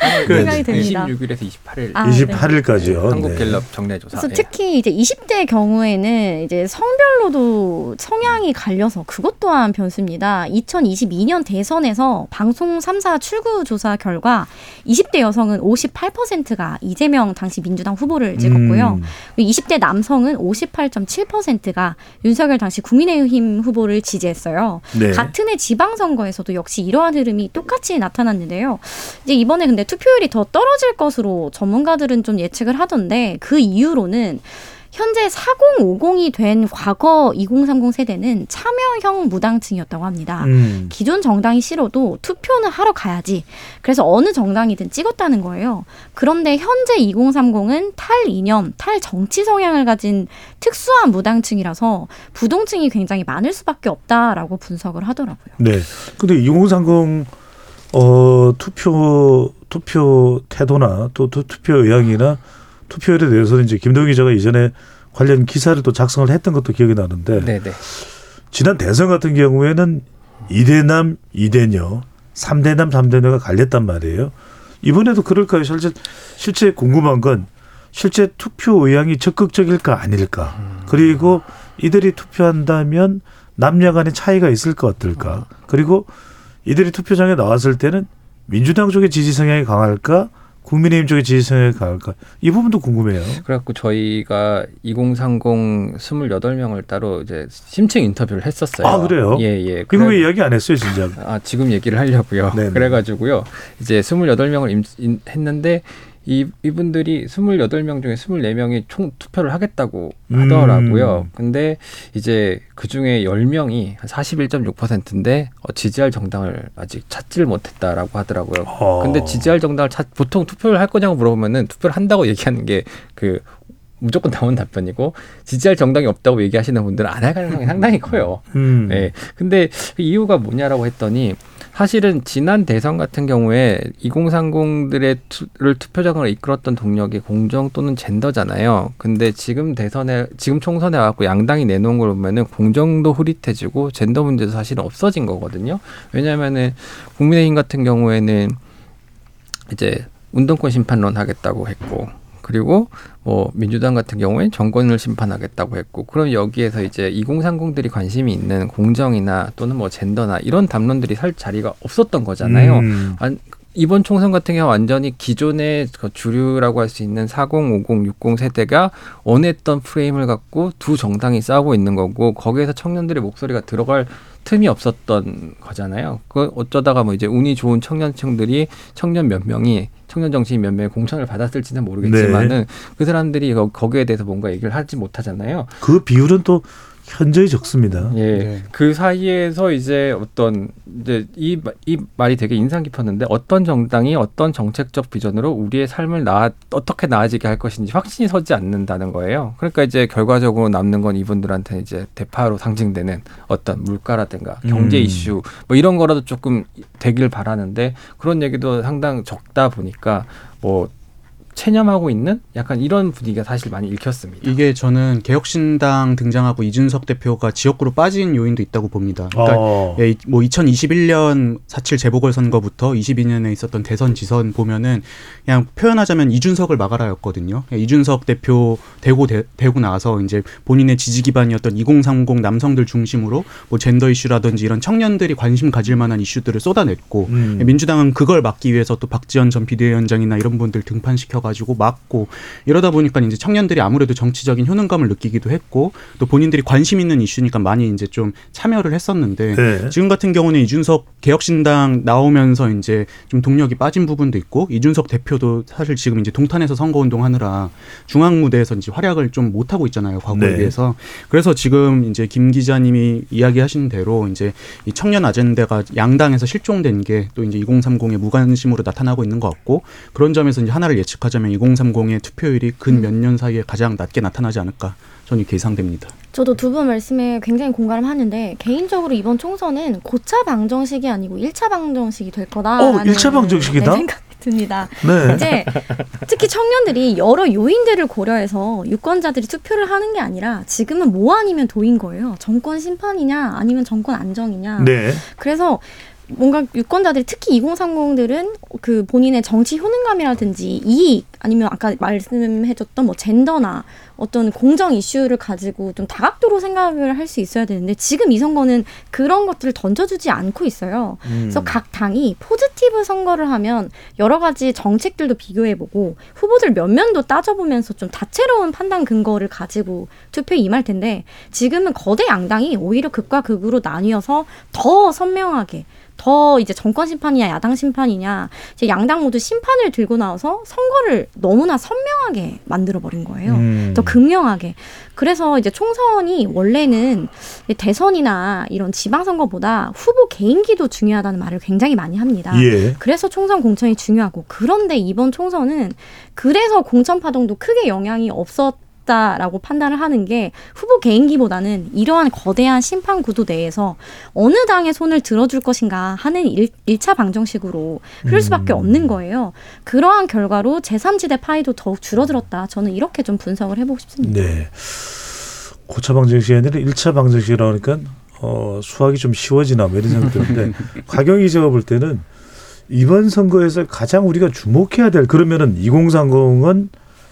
생각이 됩니다. 이십육 일에서 이십팔 일. 아, 이십팔 일까지요. 네. 한국 네. 갤럽 정례조사. 그래서 예. 특히 이제 이십 대 경우에는 이제 성별로도 성향이 갈려서 그것 또한 변수입니다. 이천이십이 년 대선에서 방송 삼 사 출구 조사 결과 이십 대 여성은 오십팔 퍼센트가 이재명 당시 민주당 후보를 찍었고요. 음. 이십 대 남성은 오십팔 점 칠 퍼센트가 윤석열 당시 국민의힘 후보를 지지했어요. 네. 같은 해 지방선거에서도 역시 이러한 흐름이 똑같이 나타났는데요. 이제 이번에 근데 투표율이 더 떨어질 것으로 전문가들은 좀 예측을 하던데 그 이유로는 현재 사공오공이 된 과거 이공삼공 세대는 참여형 무당층이었다고 합니다. 음. 기존 정당이 싫어도 투표는 하러 가야지. 그래서 어느 정당이든 찍었다는 거예요. 그런데 현재 이공삼공은 탈이념, 탈정치 성향을 가진 특수한 무당층이라서 부동층이 굉장히 많을 수밖에 없다라고 분석을 하더라고요. 네. 근데 이공삼공 어, 투표 투표 태도나 또, 또 투표 의향이나 투표율에 대해서는 이제 김동희 기자가 이전에 관련 기사를 또 작성을 했던 것도 기억이 나는데 네네. 지난 대선 같은 경우에는 이 대 남, 이 대 녀, 삼 대 남, 삼 대 녀가 갈렸단 말이에요. 이번에도 그럴까요? 실제, 실제 궁금한 건 실제 투표 의향이 적극적일까 아닐까. 그리고 이들이 투표한다면 남녀 간의 차이가 있을까 어떨까. 그리고 이들이 투표장에 나왔을 때는 민주당 쪽의 지지 성향이 강할까? 국민의힘 쪽의 지지 성향이 강할까? 이 부분도 궁금해요. 그래갖고 저희가 이공삼공 이십팔 명을 따로 이제 심층 인터뷰를 했었어요. 아, 그래요? 예, 예. 이거 왜 이야기 안 했어요, 진짜? 아, 지금 얘기를 하려고요. 네네. 그래가지고요. 이제 이십팔 명을 임, 임, 했는데 이, 이분들이 이십팔 명 중에 이십사 명이 총 투표를 하겠다고 하더라고요. 음. 근데 이제 그중에 열 명이 한 사십일 점 육 퍼센트인데 어, 지지할 정당을 아직 찾지를 못했다라고 하더라고요. 어. 근데 지지할 정당을 찾, 보통 투표를 할 거냐고 물어보면은 투표를 한다고 얘기하는 게 그 무조건 나온 답변이고 지지할 정당이 없다고 얘기하시는 분들은 안 할 가능성이 상당히 커요. 음. 네. 근데 그 이유가 뭐냐라고 했더니 사실은 지난 대선 같은 경우에 이공삼공들의 투를 투표장으로 이끌었던 동력이 공정 또는 젠더잖아요. 근데 지금 대선에 지금 총선에 와갖고 양당이 내놓은 걸 보면은 공정도 흐릿해지고 젠더 문제도 사실은 없어진 거거든요. 왜냐하면은 국민의힘 같은 경우에는 이제 운동권 심판론 하겠다고 했고. 그리고 뭐 민주당 같은 경우엔 정권을 심판하겠다고 했고 그럼 여기에서 이제 이공삼공들이 관심이 있는 공정이나 또는 뭐 젠더나 이런 담론들이 살 자리가 없었던 거잖아요. 음. 안, 이번 총선 같은 경우 완전히 기존의 그 주류라고 할 수 있는 사공, 오공, 육공 세대가 원했던 프레임을 갖고 두 정당이 싸우고 있는 거고 거기에서 청년들의 목소리가 들어갈 틈이 없었던 거잖아요. 그 어쩌다가 뭐 이제 운이 좋은 청년층들이 청년 몇 명이 청년 정치인 몇 명의 공천을 받았을지는 모르겠지만은 네. 그 사람들이 거기에 대해서 뭔가 얘기를 하지 못하잖아요. 그 비율은 또 현저히 적습니다. 예. 네. 그 사이에서 이제 어떤 이제 이, 이 말이 되게 인상 깊었는데 어떤 정당이 어떤 정책적 비전으로 우리의 삶을 나 어떻게 나아지게 할 것인지 확신이 서지 않는다는 거예요. 그러니까 이제 결과적으로 남는 건 이분들한테 이제 대파로 상징되는 어떤 물가라든가 경제 음. 이슈 뭐 이런 거라도 조금 되길 바라는데 그런 얘기도 상당 적다 보니까 뭐 체념하고 있는 약간 이런 분위기가 사실 많이 읽혔습니다. 이게 저는 개혁신당 등장하고 이준석 대표가 지역구로 빠진 요인도 있다고 봅니다. 그러니까 어. 예, 뭐 이천이십일 년 사칠 재보궐선거부터 이십이 년에 있었던 대선 지선 보면은 그냥 표현하자면 이준석을 막아라였거든요. 이준석 대표 되고 되, 되고 나서 이제 본인의 지지 기반이었던 이공삼공 남성들 중심으로 뭐 젠더 이슈라든지 이런 청년들이 관심 가질 만한 이슈들을 쏟아냈고 음. 민주당은 그걸 막기 위해서 또 박지원 전 비대위원장이나 이런 분들 등판시켜 가지고 막고 이러다 보니까 이제 청년들이 아무래도 정치적인 효능감을 느끼기도 했고 또 본인들이 관심 있는 이슈니까 많이 이제 좀 참여를 했었는데 네. 지금 같은 경우는 이준석 개혁신당 나오면서 이제 좀 동력이 빠진 부분도 있고 이준석 대표도 사실 지금 이제 동탄에서 선거운동 하느라 중앙 무대에서 이제 활약을 좀 못 하고 있잖아요. 과거에 네. 비해서. 그래서 지금 이제 김 기자님이 이야기하신 대로 이제 이 청년 아젠다가 양당에서 실종된 게 또 이제 이공삼공의 무관심으로 나타나고 있는 것 같고 그런 점에서 이제 하나를 예측하자면 이공삼공의 투표율이 근 몇 년 사이에 가장 낮게 나타나지 않을까 저는 예상됩니다. 저도 두 분 말씀에 굉장히 공감을 하는데 개인적으로 이번 총선은 고차 방정식이 아니고 일 차 방정식이 될 거다라는 어, 일 차 방정식이다? 네, 생각이 듭니다. 네. 이제 특히 청년들이 여러 요인들을 고려해서 유권자들이 투표를 하는 게 아니라 지금은 뭐 아니면 도인 거예요. 정권 심판이냐 아니면 정권 안정이냐. 네. 그래서 뭔가 유권자들이 특히 이공삼공들은 그 본인의 정치 효능감이라든지 이익 아니면 아까 말씀해줬던 뭐 젠더나 어떤 공정 이슈를 가지고 좀 다각도로 생각을 할 수 있어야 되는데 지금 이 선거는 그런 것들을 던져주지 않고 있어요. 음. 그래서 각 당이 포지티브 선거를 하면 여러 가지 정책들도 비교해보고 후보들 면면도 따져보면서 좀 다채로운 판단 근거를 가지고 투표에 임할 텐데 지금은 거대 양당이 오히려 극과 극으로 나뉘어서 더 선명하게 더 이제 정권 심판이냐 야당 심판이냐 이제 양당 모두 심판을 들고 나와서 선거를 너무나 선명하게 만들어버린 거예요. 음. 더 극명하게. 그래서 이제 총선이 원래는 대선이나 이런 지방선거보다 후보 개인기도 중요하다는 말을 굉장히 많이 합니다. 예. 그래서 총선 공천이 중요하고 그런데 이번 총선은 그래서 공천 파동도 크게 영향이 없었 라고 판단을 하는 게 후보 개인기보다는 이러한 거대한 심판 구도 내에서 어느 당의 손을 들어줄 것인가 하는 일, 일 차 방정식으로 흐를 수밖에 없는 거예요. 그러한 결과로 제삼 지대 파이도 더욱 줄어들었다. 저는 이렇게 좀 분석을 해보고 싶습니다. 네. 고차 방정식이 아니라 일 차 방정식이라고 하니까 어, 수학이 좀 쉬워지나 뭐 이런 생각이 드는데 곽영희 제가 볼 때는 이번 선거에서 가장 우리가 주목해야 될 그러면은 이공삼공은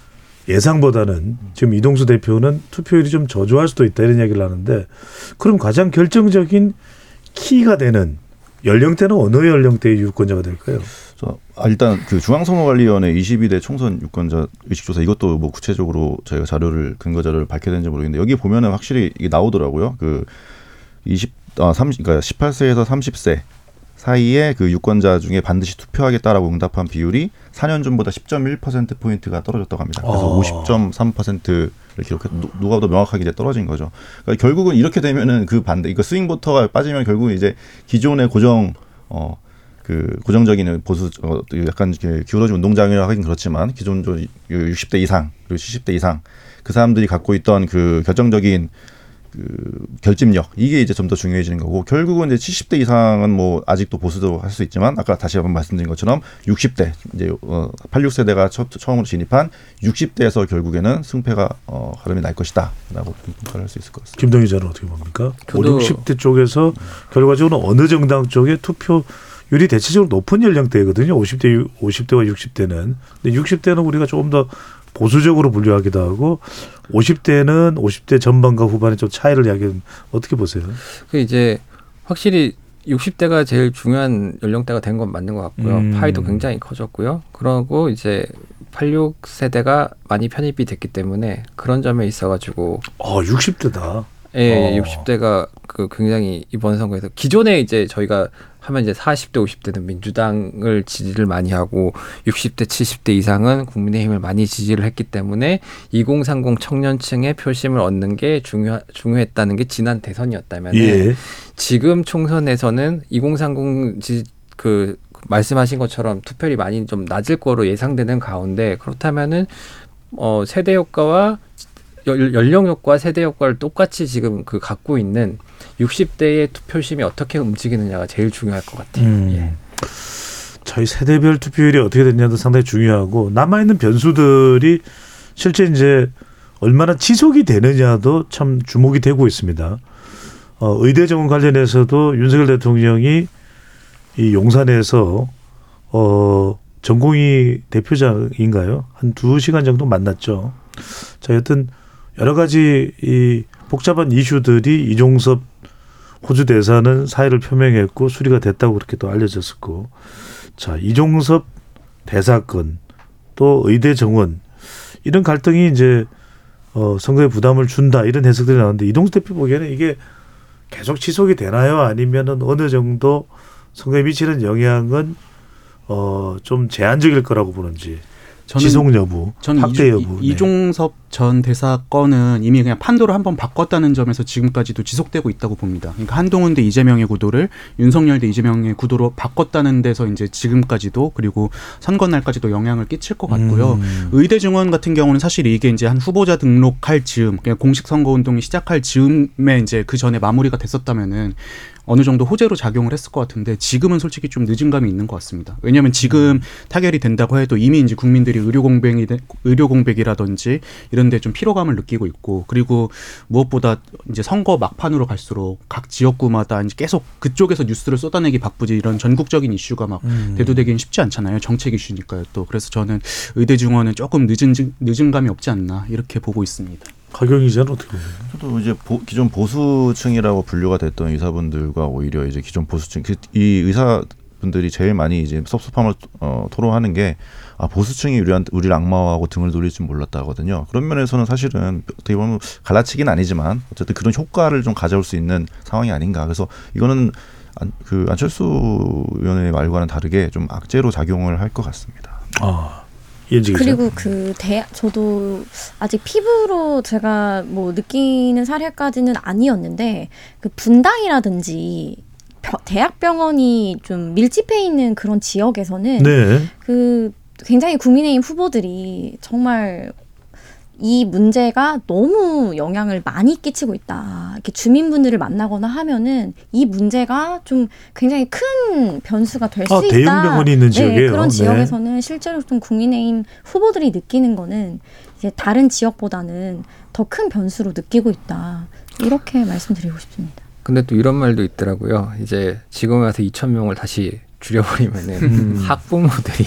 예상보다는 지금 이동수 대표는 투표율이 좀 저조할 수도 있다 이런 이야기를 하는데 그럼 가장 결정적인 키가 되는 연령대는 어느 연령대의 유권자가 될까요? 저, 아, 일단 그 중앙선거관리위원회 이십이 대 총선 유권자 의식조사 이것도 뭐 구체적으로 저희가 자료를 근거 자료를 밝혀야 되는지 모르겠는데 여기 보면은 확실히 이게 나오더라고요. 그 이십 아 삼십 그러니까 십팔 세에서 삼십 세 사이에 그 유권자 중에 반드시 투표하겠다라고 응답한 비율이 사 년 전보다 십 점 일 퍼센트 포인트가 떨어졌다고 합니다. 그래서 어. 오십 점 삼 퍼센트를 기록해 누가 더 명확하게 이제 떨어진 거죠. 그러니까 결국은 이렇게 되면은 그 반대, 이거 스윙 보터가 빠지면 결국은 이제 기존의 고정 어 그 고정적인 보수 어, 약간 기울어진 운동장이라 하긴 그렇지만 기존 육십 대 이상 그리고 칠십 대 이상 그 사람들이 갖고 있던 그 결정적인 그 결집력 이게 이제 좀 더 중요해지는 거고 결국은 이제 칠십 대 이상은 뭐 아직도 보수도 할 수 있지만 아까 다시 한번 말씀드린 것처럼 육십 대 이제 어 팔십육 세대가 처, 처음으로 진입한 육십 대에서 결국에는 승패가 어 가름이 날 것이다라고 평가를 할 수 있을 것 같습니다. 김동희 기자는 어떻게 봅니까? 저도 오, 육십 대 쪽에서 결과적으로 어느 정당 쪽에 투표율이 대체적으로 높은 연령대거든요. 오십 대 오십 대와 육십 대는. 근데 육십 대는 우리가 조금 더 보수적으로 분류하기도 하고 오십 대는 오십 대 전반과 후반에 좀 차이를 이야기하는 어떻게 보세요? 그 이제 확실히 육십 대가 제일 중요한 연령대가 된 건 맞는 것 같고요. 음. 파이도 굉장히 커졌고요. 그러고 이제 팔십육 세대가 많이 편입이 됐기 때문에 그런 점에 있어가지고 어, 육십 대다. 예, 어. 육십 대가 그 굉장히 이번 선거에서 기존에 이제 저희가 하면 이제 사십 대, 오십 대는 민주당을 지지를 많이 하고 육십 대, 칠십 대 이상은 국민의힘을 많이 지지를 했기 때문에 이공삼공 청년층의 표심을 얻는 게 중요 중요했다는 게 지난 대선이었다면 예. 지금 총선에서는 이공삼공 지, 그 말씀하신 것처럼 투표율이 많이 좀 낮을 거로 예상되는 가운데 그렇다면은 어, 세대 효과와 연령 효과, 세대 효과를 똑같이 지금 그 갖고 있는 육십 대의 투표심이 어떻게 움직이느냐가 제일 중요할 것 같아요. 음. 예. 저희 세대별 투표율이 어떻게 됐냐도 상당히 중요하고 남아있는 변수들이 실제 이제 얼마나 지속이 되느냐도 참 주목이 되고 있습니다. 어, 의대 정원 관련해서도 윤석열 대통령이 이 용산에서 어, 전공의 대표장인가요? 한 두 시간 정도 만났죠. 자, 여튼 여러 가지 이 복잡한 이슈들이 이종섭 호주 대사는 사의를 표명했고 수리가 됐다고 그렇게 또 알려졌었고, 자, 이종섭 대사건 또 의대 정원 이런 갈등이 이제 어, 선거에 부담을 준다 이런 해석들이 나오는데 이동수 대표 보기에는 이게 계속 지속이 되나요? 아니면은 어느 정도 선거에 미치는 영향은 어, 좀 제한적일 거라고 보는지. 저는, 지속 여부, 저는 확대 이종, 여부. 네. 이종섭 전 대사 건은 이미 그냥 판도를 한번 바꿨다는 점에서 지금까지도 지속되고 있다고 봅니다. 그러니까 한동훈 대 이재명의 구도를 윤석열 대 이재명의 구도로 바꿨다는 데서 이제 지금까지도 그리고 선거 날까지도 영향을 끼칠 것 같고요. 음. 의대 증원 같은 경우는 사실 이게 이제 한 후보자 등록할 즈음, 그냥 공식 선거 운동이 시작할 즈음에 이제 그 전에 마무리가 됐었다면은 어느 정도 호재로 작용을 했을 것 같은데 지금은 솔직히 좀 늦은 감이 있는 것 같습니다. 왜냐하면 지금 타결이 된다고 해도 이미 이제 국민들이 의료 공백이 의료 공백이라든지 이런 데 좀 피로감을 느끼고 있고, 그리고 무엇보다 이제 선거 막판으로 갈수록 각 지역구마다 이제 계속 그쪽에서 뉴스를 쏟아내기 바쁘지 이런 전국적인 이슈가 막 음. 대두되기는 쉽지 않잖아요. 정책 이슈니까요. 또 그래서 저는 의대 증원은 조금 늦은 늦은 감이 없지 않나 이렇게 보고 있습니다. 가경 기자는 어떻게 보세요? 저도 이제 보, 기존 보수층이라고 분류가 됐던 의사분들과 오히려 이제 기존 보수층, 이 의사분들이 제일 많이 이제 섭섭함을 어, 토로하는 게 아, 보수층이 우리한, 우리를 악마화하고 등을 돌릴 줄 몰랐다거든요. 그런 면에서는 사실은 어떻게 보면 갈라치기는 아니지만 어쨌든 그런 효과를 좀 가져올 수 있는 상황이 아닌가. 그래서 이거는 안, 그 안철수 의원의 말과는 다르게 좀 악재로 작용을 할 것 같습니다. 아. 그리고 그 대, 저도 아직 피부로 제가 뭐 느끼는 사례까지는 아니었는데 그 분당이라든지 대학병원이 좀 밀집해 있는 그런 지역에서는 네. 그 굉장히 국민의힘 후보들이 정말 이 문제가 너무 영향을 많이 끼치고 있다. 이렇게 주민분들을 만나거나 하면은 이 문제가 좀 굉장히 큰 변수가 될 수 아, 있다. 대형 병원이 있는 지역이에요. 네, 그런 네. 지역에서는 실제로 좀 국민의힘 후보들이 느끼는 거는 이제 다른 지역보다는 더 큰 변수로 느끼고 있다. 이렇게 말씀드리고 싶습니다. 근데 또 이런 말도 있더라고요. 이제 지금 와서 이천 명을 다시 줄여버리면은 음. 학부모들이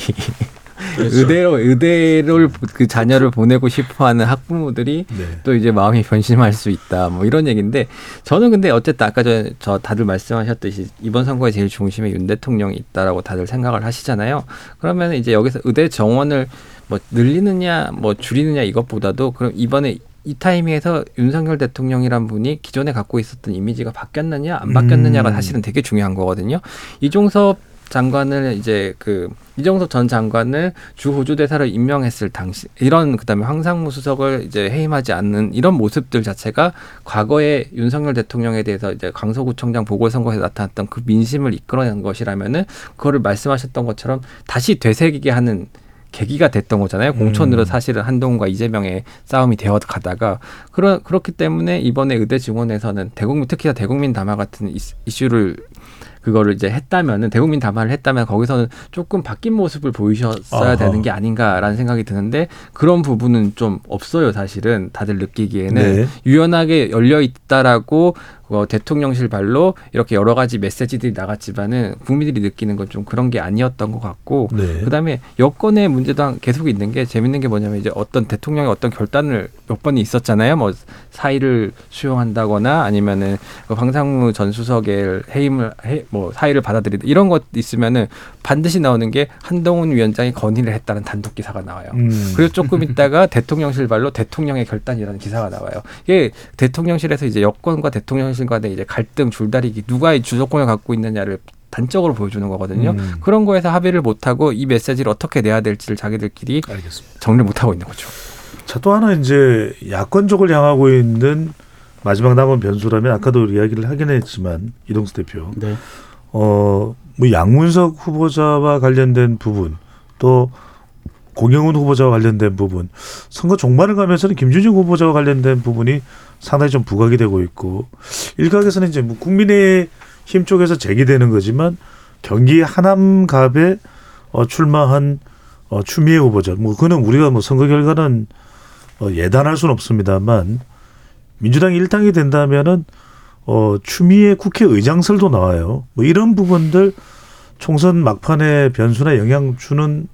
그렇죠. 의대로 의대를 그 자녀를 보내고 싶어하는 학부모들이 네. 또 이제 마음이 변심할 수 있다. 뭐 이런 얘기인데 저는 근데 어쨌든 아까 저, 저 다들 말씀하셨듯이 이번 선거에 제일 중심에 윤 대통령이 있다라고 다들 생각을 하시잖아요. 그러면 이제 여기서 의대 정원을 뭐 늘리느냐 뭐 줄이느냐 이것보다도 그럼 이번에 이 타이밍에서 윤석열 대통령이란 분이 기존에 갖고 있었던 이미지가 바뀌었느냐 안 바뀌었느냐가 음. 사실은 되게 중요한 거거든요. 이종섭 장관을 이제 그 이종섭 전 장관을 주 호주 대사로 임명했을 당시 이런 그다음에 황상무 수석을 이제 해임하지 않는 이런 모습들 자체가 과거에 윤석열 대통령에 대해서 이제 강서구청장 보궐선거에서 나타났던 그 민심을 이끌어낸 것이라면은 그거를 말씀하셨던 것처럼 다시 되새기게 하는 계기가 됐던 거잖아요. 공천으로 사실은 한동훈과 이재명의 싸움이 되어 가다가 그러, 그렇기 때문에 이번에 의대 증원에서는 대국민 특히나 대국민 담화 같은 이슈를 그거를 이제 했다면은 대국민 담화를 했다면 거기서는 조금 바뀐 모습을 보이셨어야 아하. 되는 게 아닌가라는 생각이 드는데 그런 부분은 좀 없어요. 사실은 다들 느끼기에는 네. 유연하게 열려 있다라고 어, 대통령실 발로 이렇게 여러 가지 메시지들이 나갔지만은 국민들이 느끼는 건 좀 그런 게 아니었던 것 같고 네. 그다음에 여권의 문제도 계속 있는 게 재밌는 게 뭐냐면 이제 어떤 대통령의 어떤 결단을 몇 번이 있었잖아요. 뭐 사의를 수용한다거나 아니면은 황상무 전 수석의 해임을 해, 뭐 사의를 받아들이다 이런 것 있으면은 반드시 나오는 게 한동훈 위원장이 건의를 했다는 단독 기사가 나와요. 음. 그리고 조금 있다가 대통령실 발로 대통령의 결단이라는 기사가 나와요. 이게 대통령실에서 이제 여권과 대통령실 간의 이제 갈등 줄다리기 누가 이 주도권을 갖고 있느냐를 단적으로 보여주는 거거든요. 음. 그런 거에서 합의를 못하고 이 메시지를 어떻게 내야 될지를 자기들끼리 알겠습니다. 정리를 못하고 있는 거죠. 자, 또 하나 이제 야권 쪽을 향하고 있는 마지막 남은 변수라면 아까도 이야기를 하긴 했지만 이동수 대표, 네. 어, 뭐 양문석 후보자와 관련된 부분 또 공영훈 후보자와 관련된 부분, 선거 종말을 가면서는 김준중 후보자와 관련된 부분이 상당히 좀 부각이 되고 있고 일각에서는 이제 뭐 국민의힘 쪽에서 제기되는 거지만 경기 하남갑에 어, 출마한 어, 추미애 후보자. 뭐 그는 우리가 뭐 선거 결과는 어, 예단할 수는 없습니다만 민주당이 일당이 된다면은 어, 추미애 국회의장설도 나와요. 뭐 이런 부분들 총선 막판에 변수나 영향 주는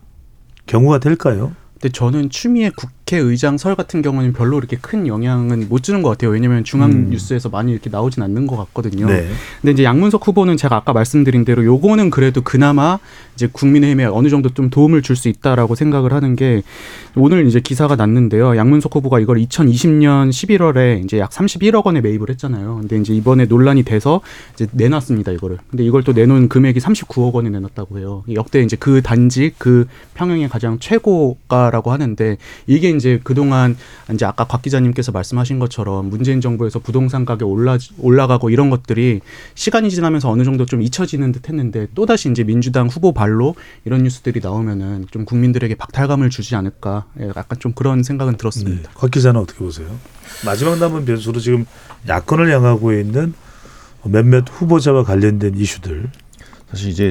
경우가 될까요? 근데 저는 추미애 국회의장 설 같은 경우는 별로 이렇게 큰 영향은 못 주는 것 같아요. 왜냐하면 중앙 음. 뉴스에서 많이 이렇게 나오진 않는 것 같거든요. 네. 근데 이제 양문석 후보는 제가 아까 말씀드린 대로 요거는 그래도 그나마 이제 국민의힘에 어느 정도 좀 도움을 줄 수 있다라고 생각을 하는 게 오늘 이제 기사가 났는데요. 양문석 후보가 이걸 이천이십 년 십일월에 이제 약 삼십일억 원에 매입을 했잖아요. 근데 이제 이번에 논란이 돼서 이제 내놨습니다, 이거를. 근데 이걸 또 내놓은 금액이 삼십구억 원에 내놨다고 해요. 역대 이제 그 단지 그 평형의 가장 최고가라고 하는데 이게 이제 그동안 이제 아까 곽 기자님께서 말씀하신 것처럼 문재인 정부에서 부동산 가격 올라 올라가고 이런 것들이 시간이 지나면서 어느 정도 좀 잊혀지는 듯 했는데 또다시 이제 민주당 후보 발로 이런 뉴스들이 나오면은 좀 국민들에게 박탈감을 주지 않을까. 예, 약간 좀 그런 생각은 들었습니다. 네. 곽 기자는 어떻게 보세요? 마지막 남은 변수로 지금 야권을 향하고 있는 몇몇 후보자와 관련된 이슈들. 사실 이제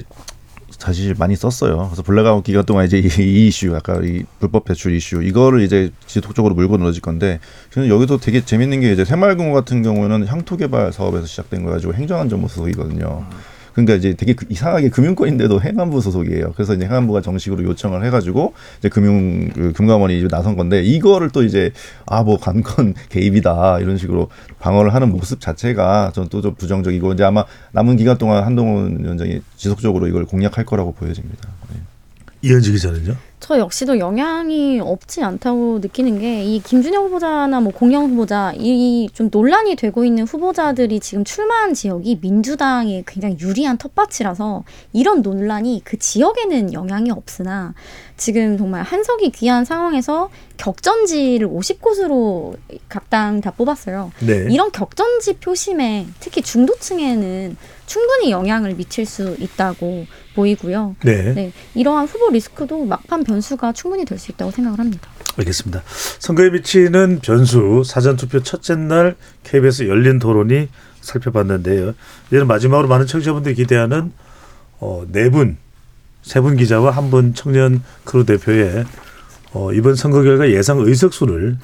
사실 많이 썼어요. 그래서 블랙아웃 기간 동안 이제 이, 이 이슈, 아까 이 불법 대출 이슈, 이거를 이제 지속적으로 물고 늘어질 건데, 저는 여기서 되게 재밌는 게 이제 새마을금고 같은 경우에는 향토개발 사업에서 시작된 거 가지고 행정안전부 소속이거든요. 그러니까 이제 되게 이상하게 금융권인데도 행안부 소속이에요. 그래서 이제 행안부가 정식으로 요청을 해가지고 이제 금융 그 금감원이 이제 나선 건데 이거를 또 이제 아 뭐 관건 개입이다 이런 식으로 방어를 하는 모습 자체가 저는 또 좀 부정적이고 이제 아마 남은 기간 동안 한동훈 위원장이 지속적으로 이걸 공략할 거라고 보여집니다. 네. 이현지 기자는요? 저 역시도 영향이 없지 않다고 느끼는 게 이 김준영 후보자나 뭐 공영 후보자 이 좀 논란이 되고 있는 후보자들이 지금 출마한 지역이 민주당에 굉장히 유리한 텃밭이라서 이런 논란이 그 지역에는 영향이 없으나 지금 정말 한석이 귀한 상황에서 격전지를 오십 곳으로 각 당 다 뽑았어요. 네. 이런 격전지 표심에 특히 중도층에는 충분히 영향을 미칠 수 있다고 보이고요. 네. 네, 이러한 후보 리스크도 막판 변수가 충분히 될 수 있다고 생각을 합니다. 알겠습니다. 선거에 미치는 변수 사전투표 첫째 날 케이비에스 열린 토론이 살펴봤는데요. 이제는 마지막으로 많은 청취자분들이 기대하는 어, 네 분, 세 분 기자와 한 분 청년 크루 대표의 어, 이번 선거 결과 예상 의석수를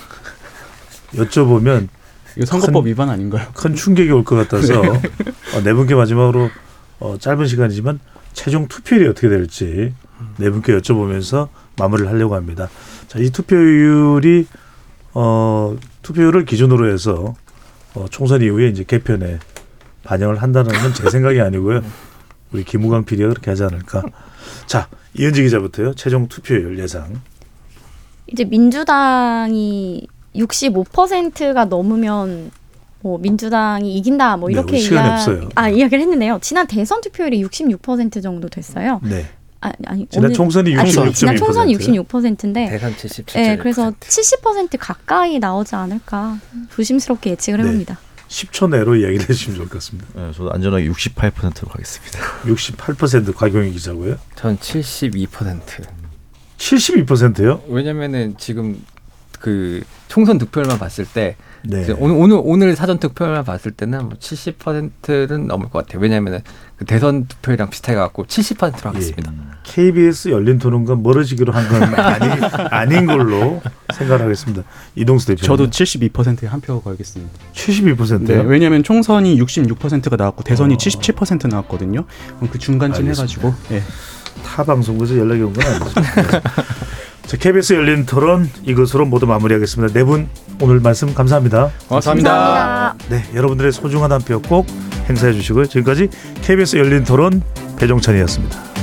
여쭤보면 이거 선거법 큰, 위반 아닌가요? 큰 충격이 올 것 같아서 어, 네 분께 마지막으로 어, 짧은 시간이지만 최종 투표율이 어떻게 될지 네 분께 여쭤보면서 마무리를 하려고 합니다. 자, 이 투표율이 어, 투표율을 기준으로 해서 어, 총선 이후에 이제 개편에 반영을 한다는 건 제 생각이 아니고요. 우리 김우광 피디가 그렇게 하지 않을까. 자, 이은지 기자부터요. 최종 투표율 예상. 이제 민주당이 육십오 퍼센트가 넘으면 뭐 민주당이 이긴다 뭐 이렇게 네, 시간이 이야, 없어요. 아, 이야기를 했는데요. 지난 대선 투표율이 육십육 퍼센트 정도 됐어요. 네. 아, 아니, 지난 오늘, 총선이 육십육 점 이 퍼센트. 지난 총선이 육십육 퍼센트인데 대선 칠십칠 점 일 퍼센트. 네, 그래서 칠십 퍼센트 가까이 나오지 않을까 조심스럽게 예측을 네. 해봅니다. 십 초 내로 이야기를 해주시면 좋을 것 같습니다. 네, 저도 안전하게 육십팔 퍼센트로 가겠습니다. 육십팔 퍼센트 곽용희 기자고요. 전 칠십이 퍼센트. 칠십이 퍼센트요? 왜냐면은 지금 그 총선 득표율만 봤을 때 네. 이제 오늘 오늘 오늘 사전 득표율만 봤을 때는 뭐 칠십 퍼센트는 넘을 것 같아요. 왜냐면은 그 대선 투표율이랑 비슷해 갖고 칠십 퍼센트로 하겠습니다. 예. 케이비에스 열린 토론과 멀어지기로 한 건 아니, 아닌 걸로 생각하겠습니다. 이동수 대표님. 저도 칠십이 퍼센트에 한 표 걸겠습니다. 칠십이 퍼센트요? 네, 왜냐하면 총선이 육십육 퍼센트가 나왔고 대선이 어. 칠십칠 퍼센트 나왔거든요. 그럼 그 중간쯤 알겠습니다. 해가지고 예. 타 방송국에서 연락이 온 건 아니죠. 자, 케이비에스 열린 토론 이것으로 모두 마무리하겠습니다. 네 분 오늘 말씀 감사합니다. 고맙습니다. 감사합니다. 네, 여러분들의 소중한 한 표 꼭 행사해 주시고요. 지금까지 케이비에스 열린 토론 배종찬이었습니다.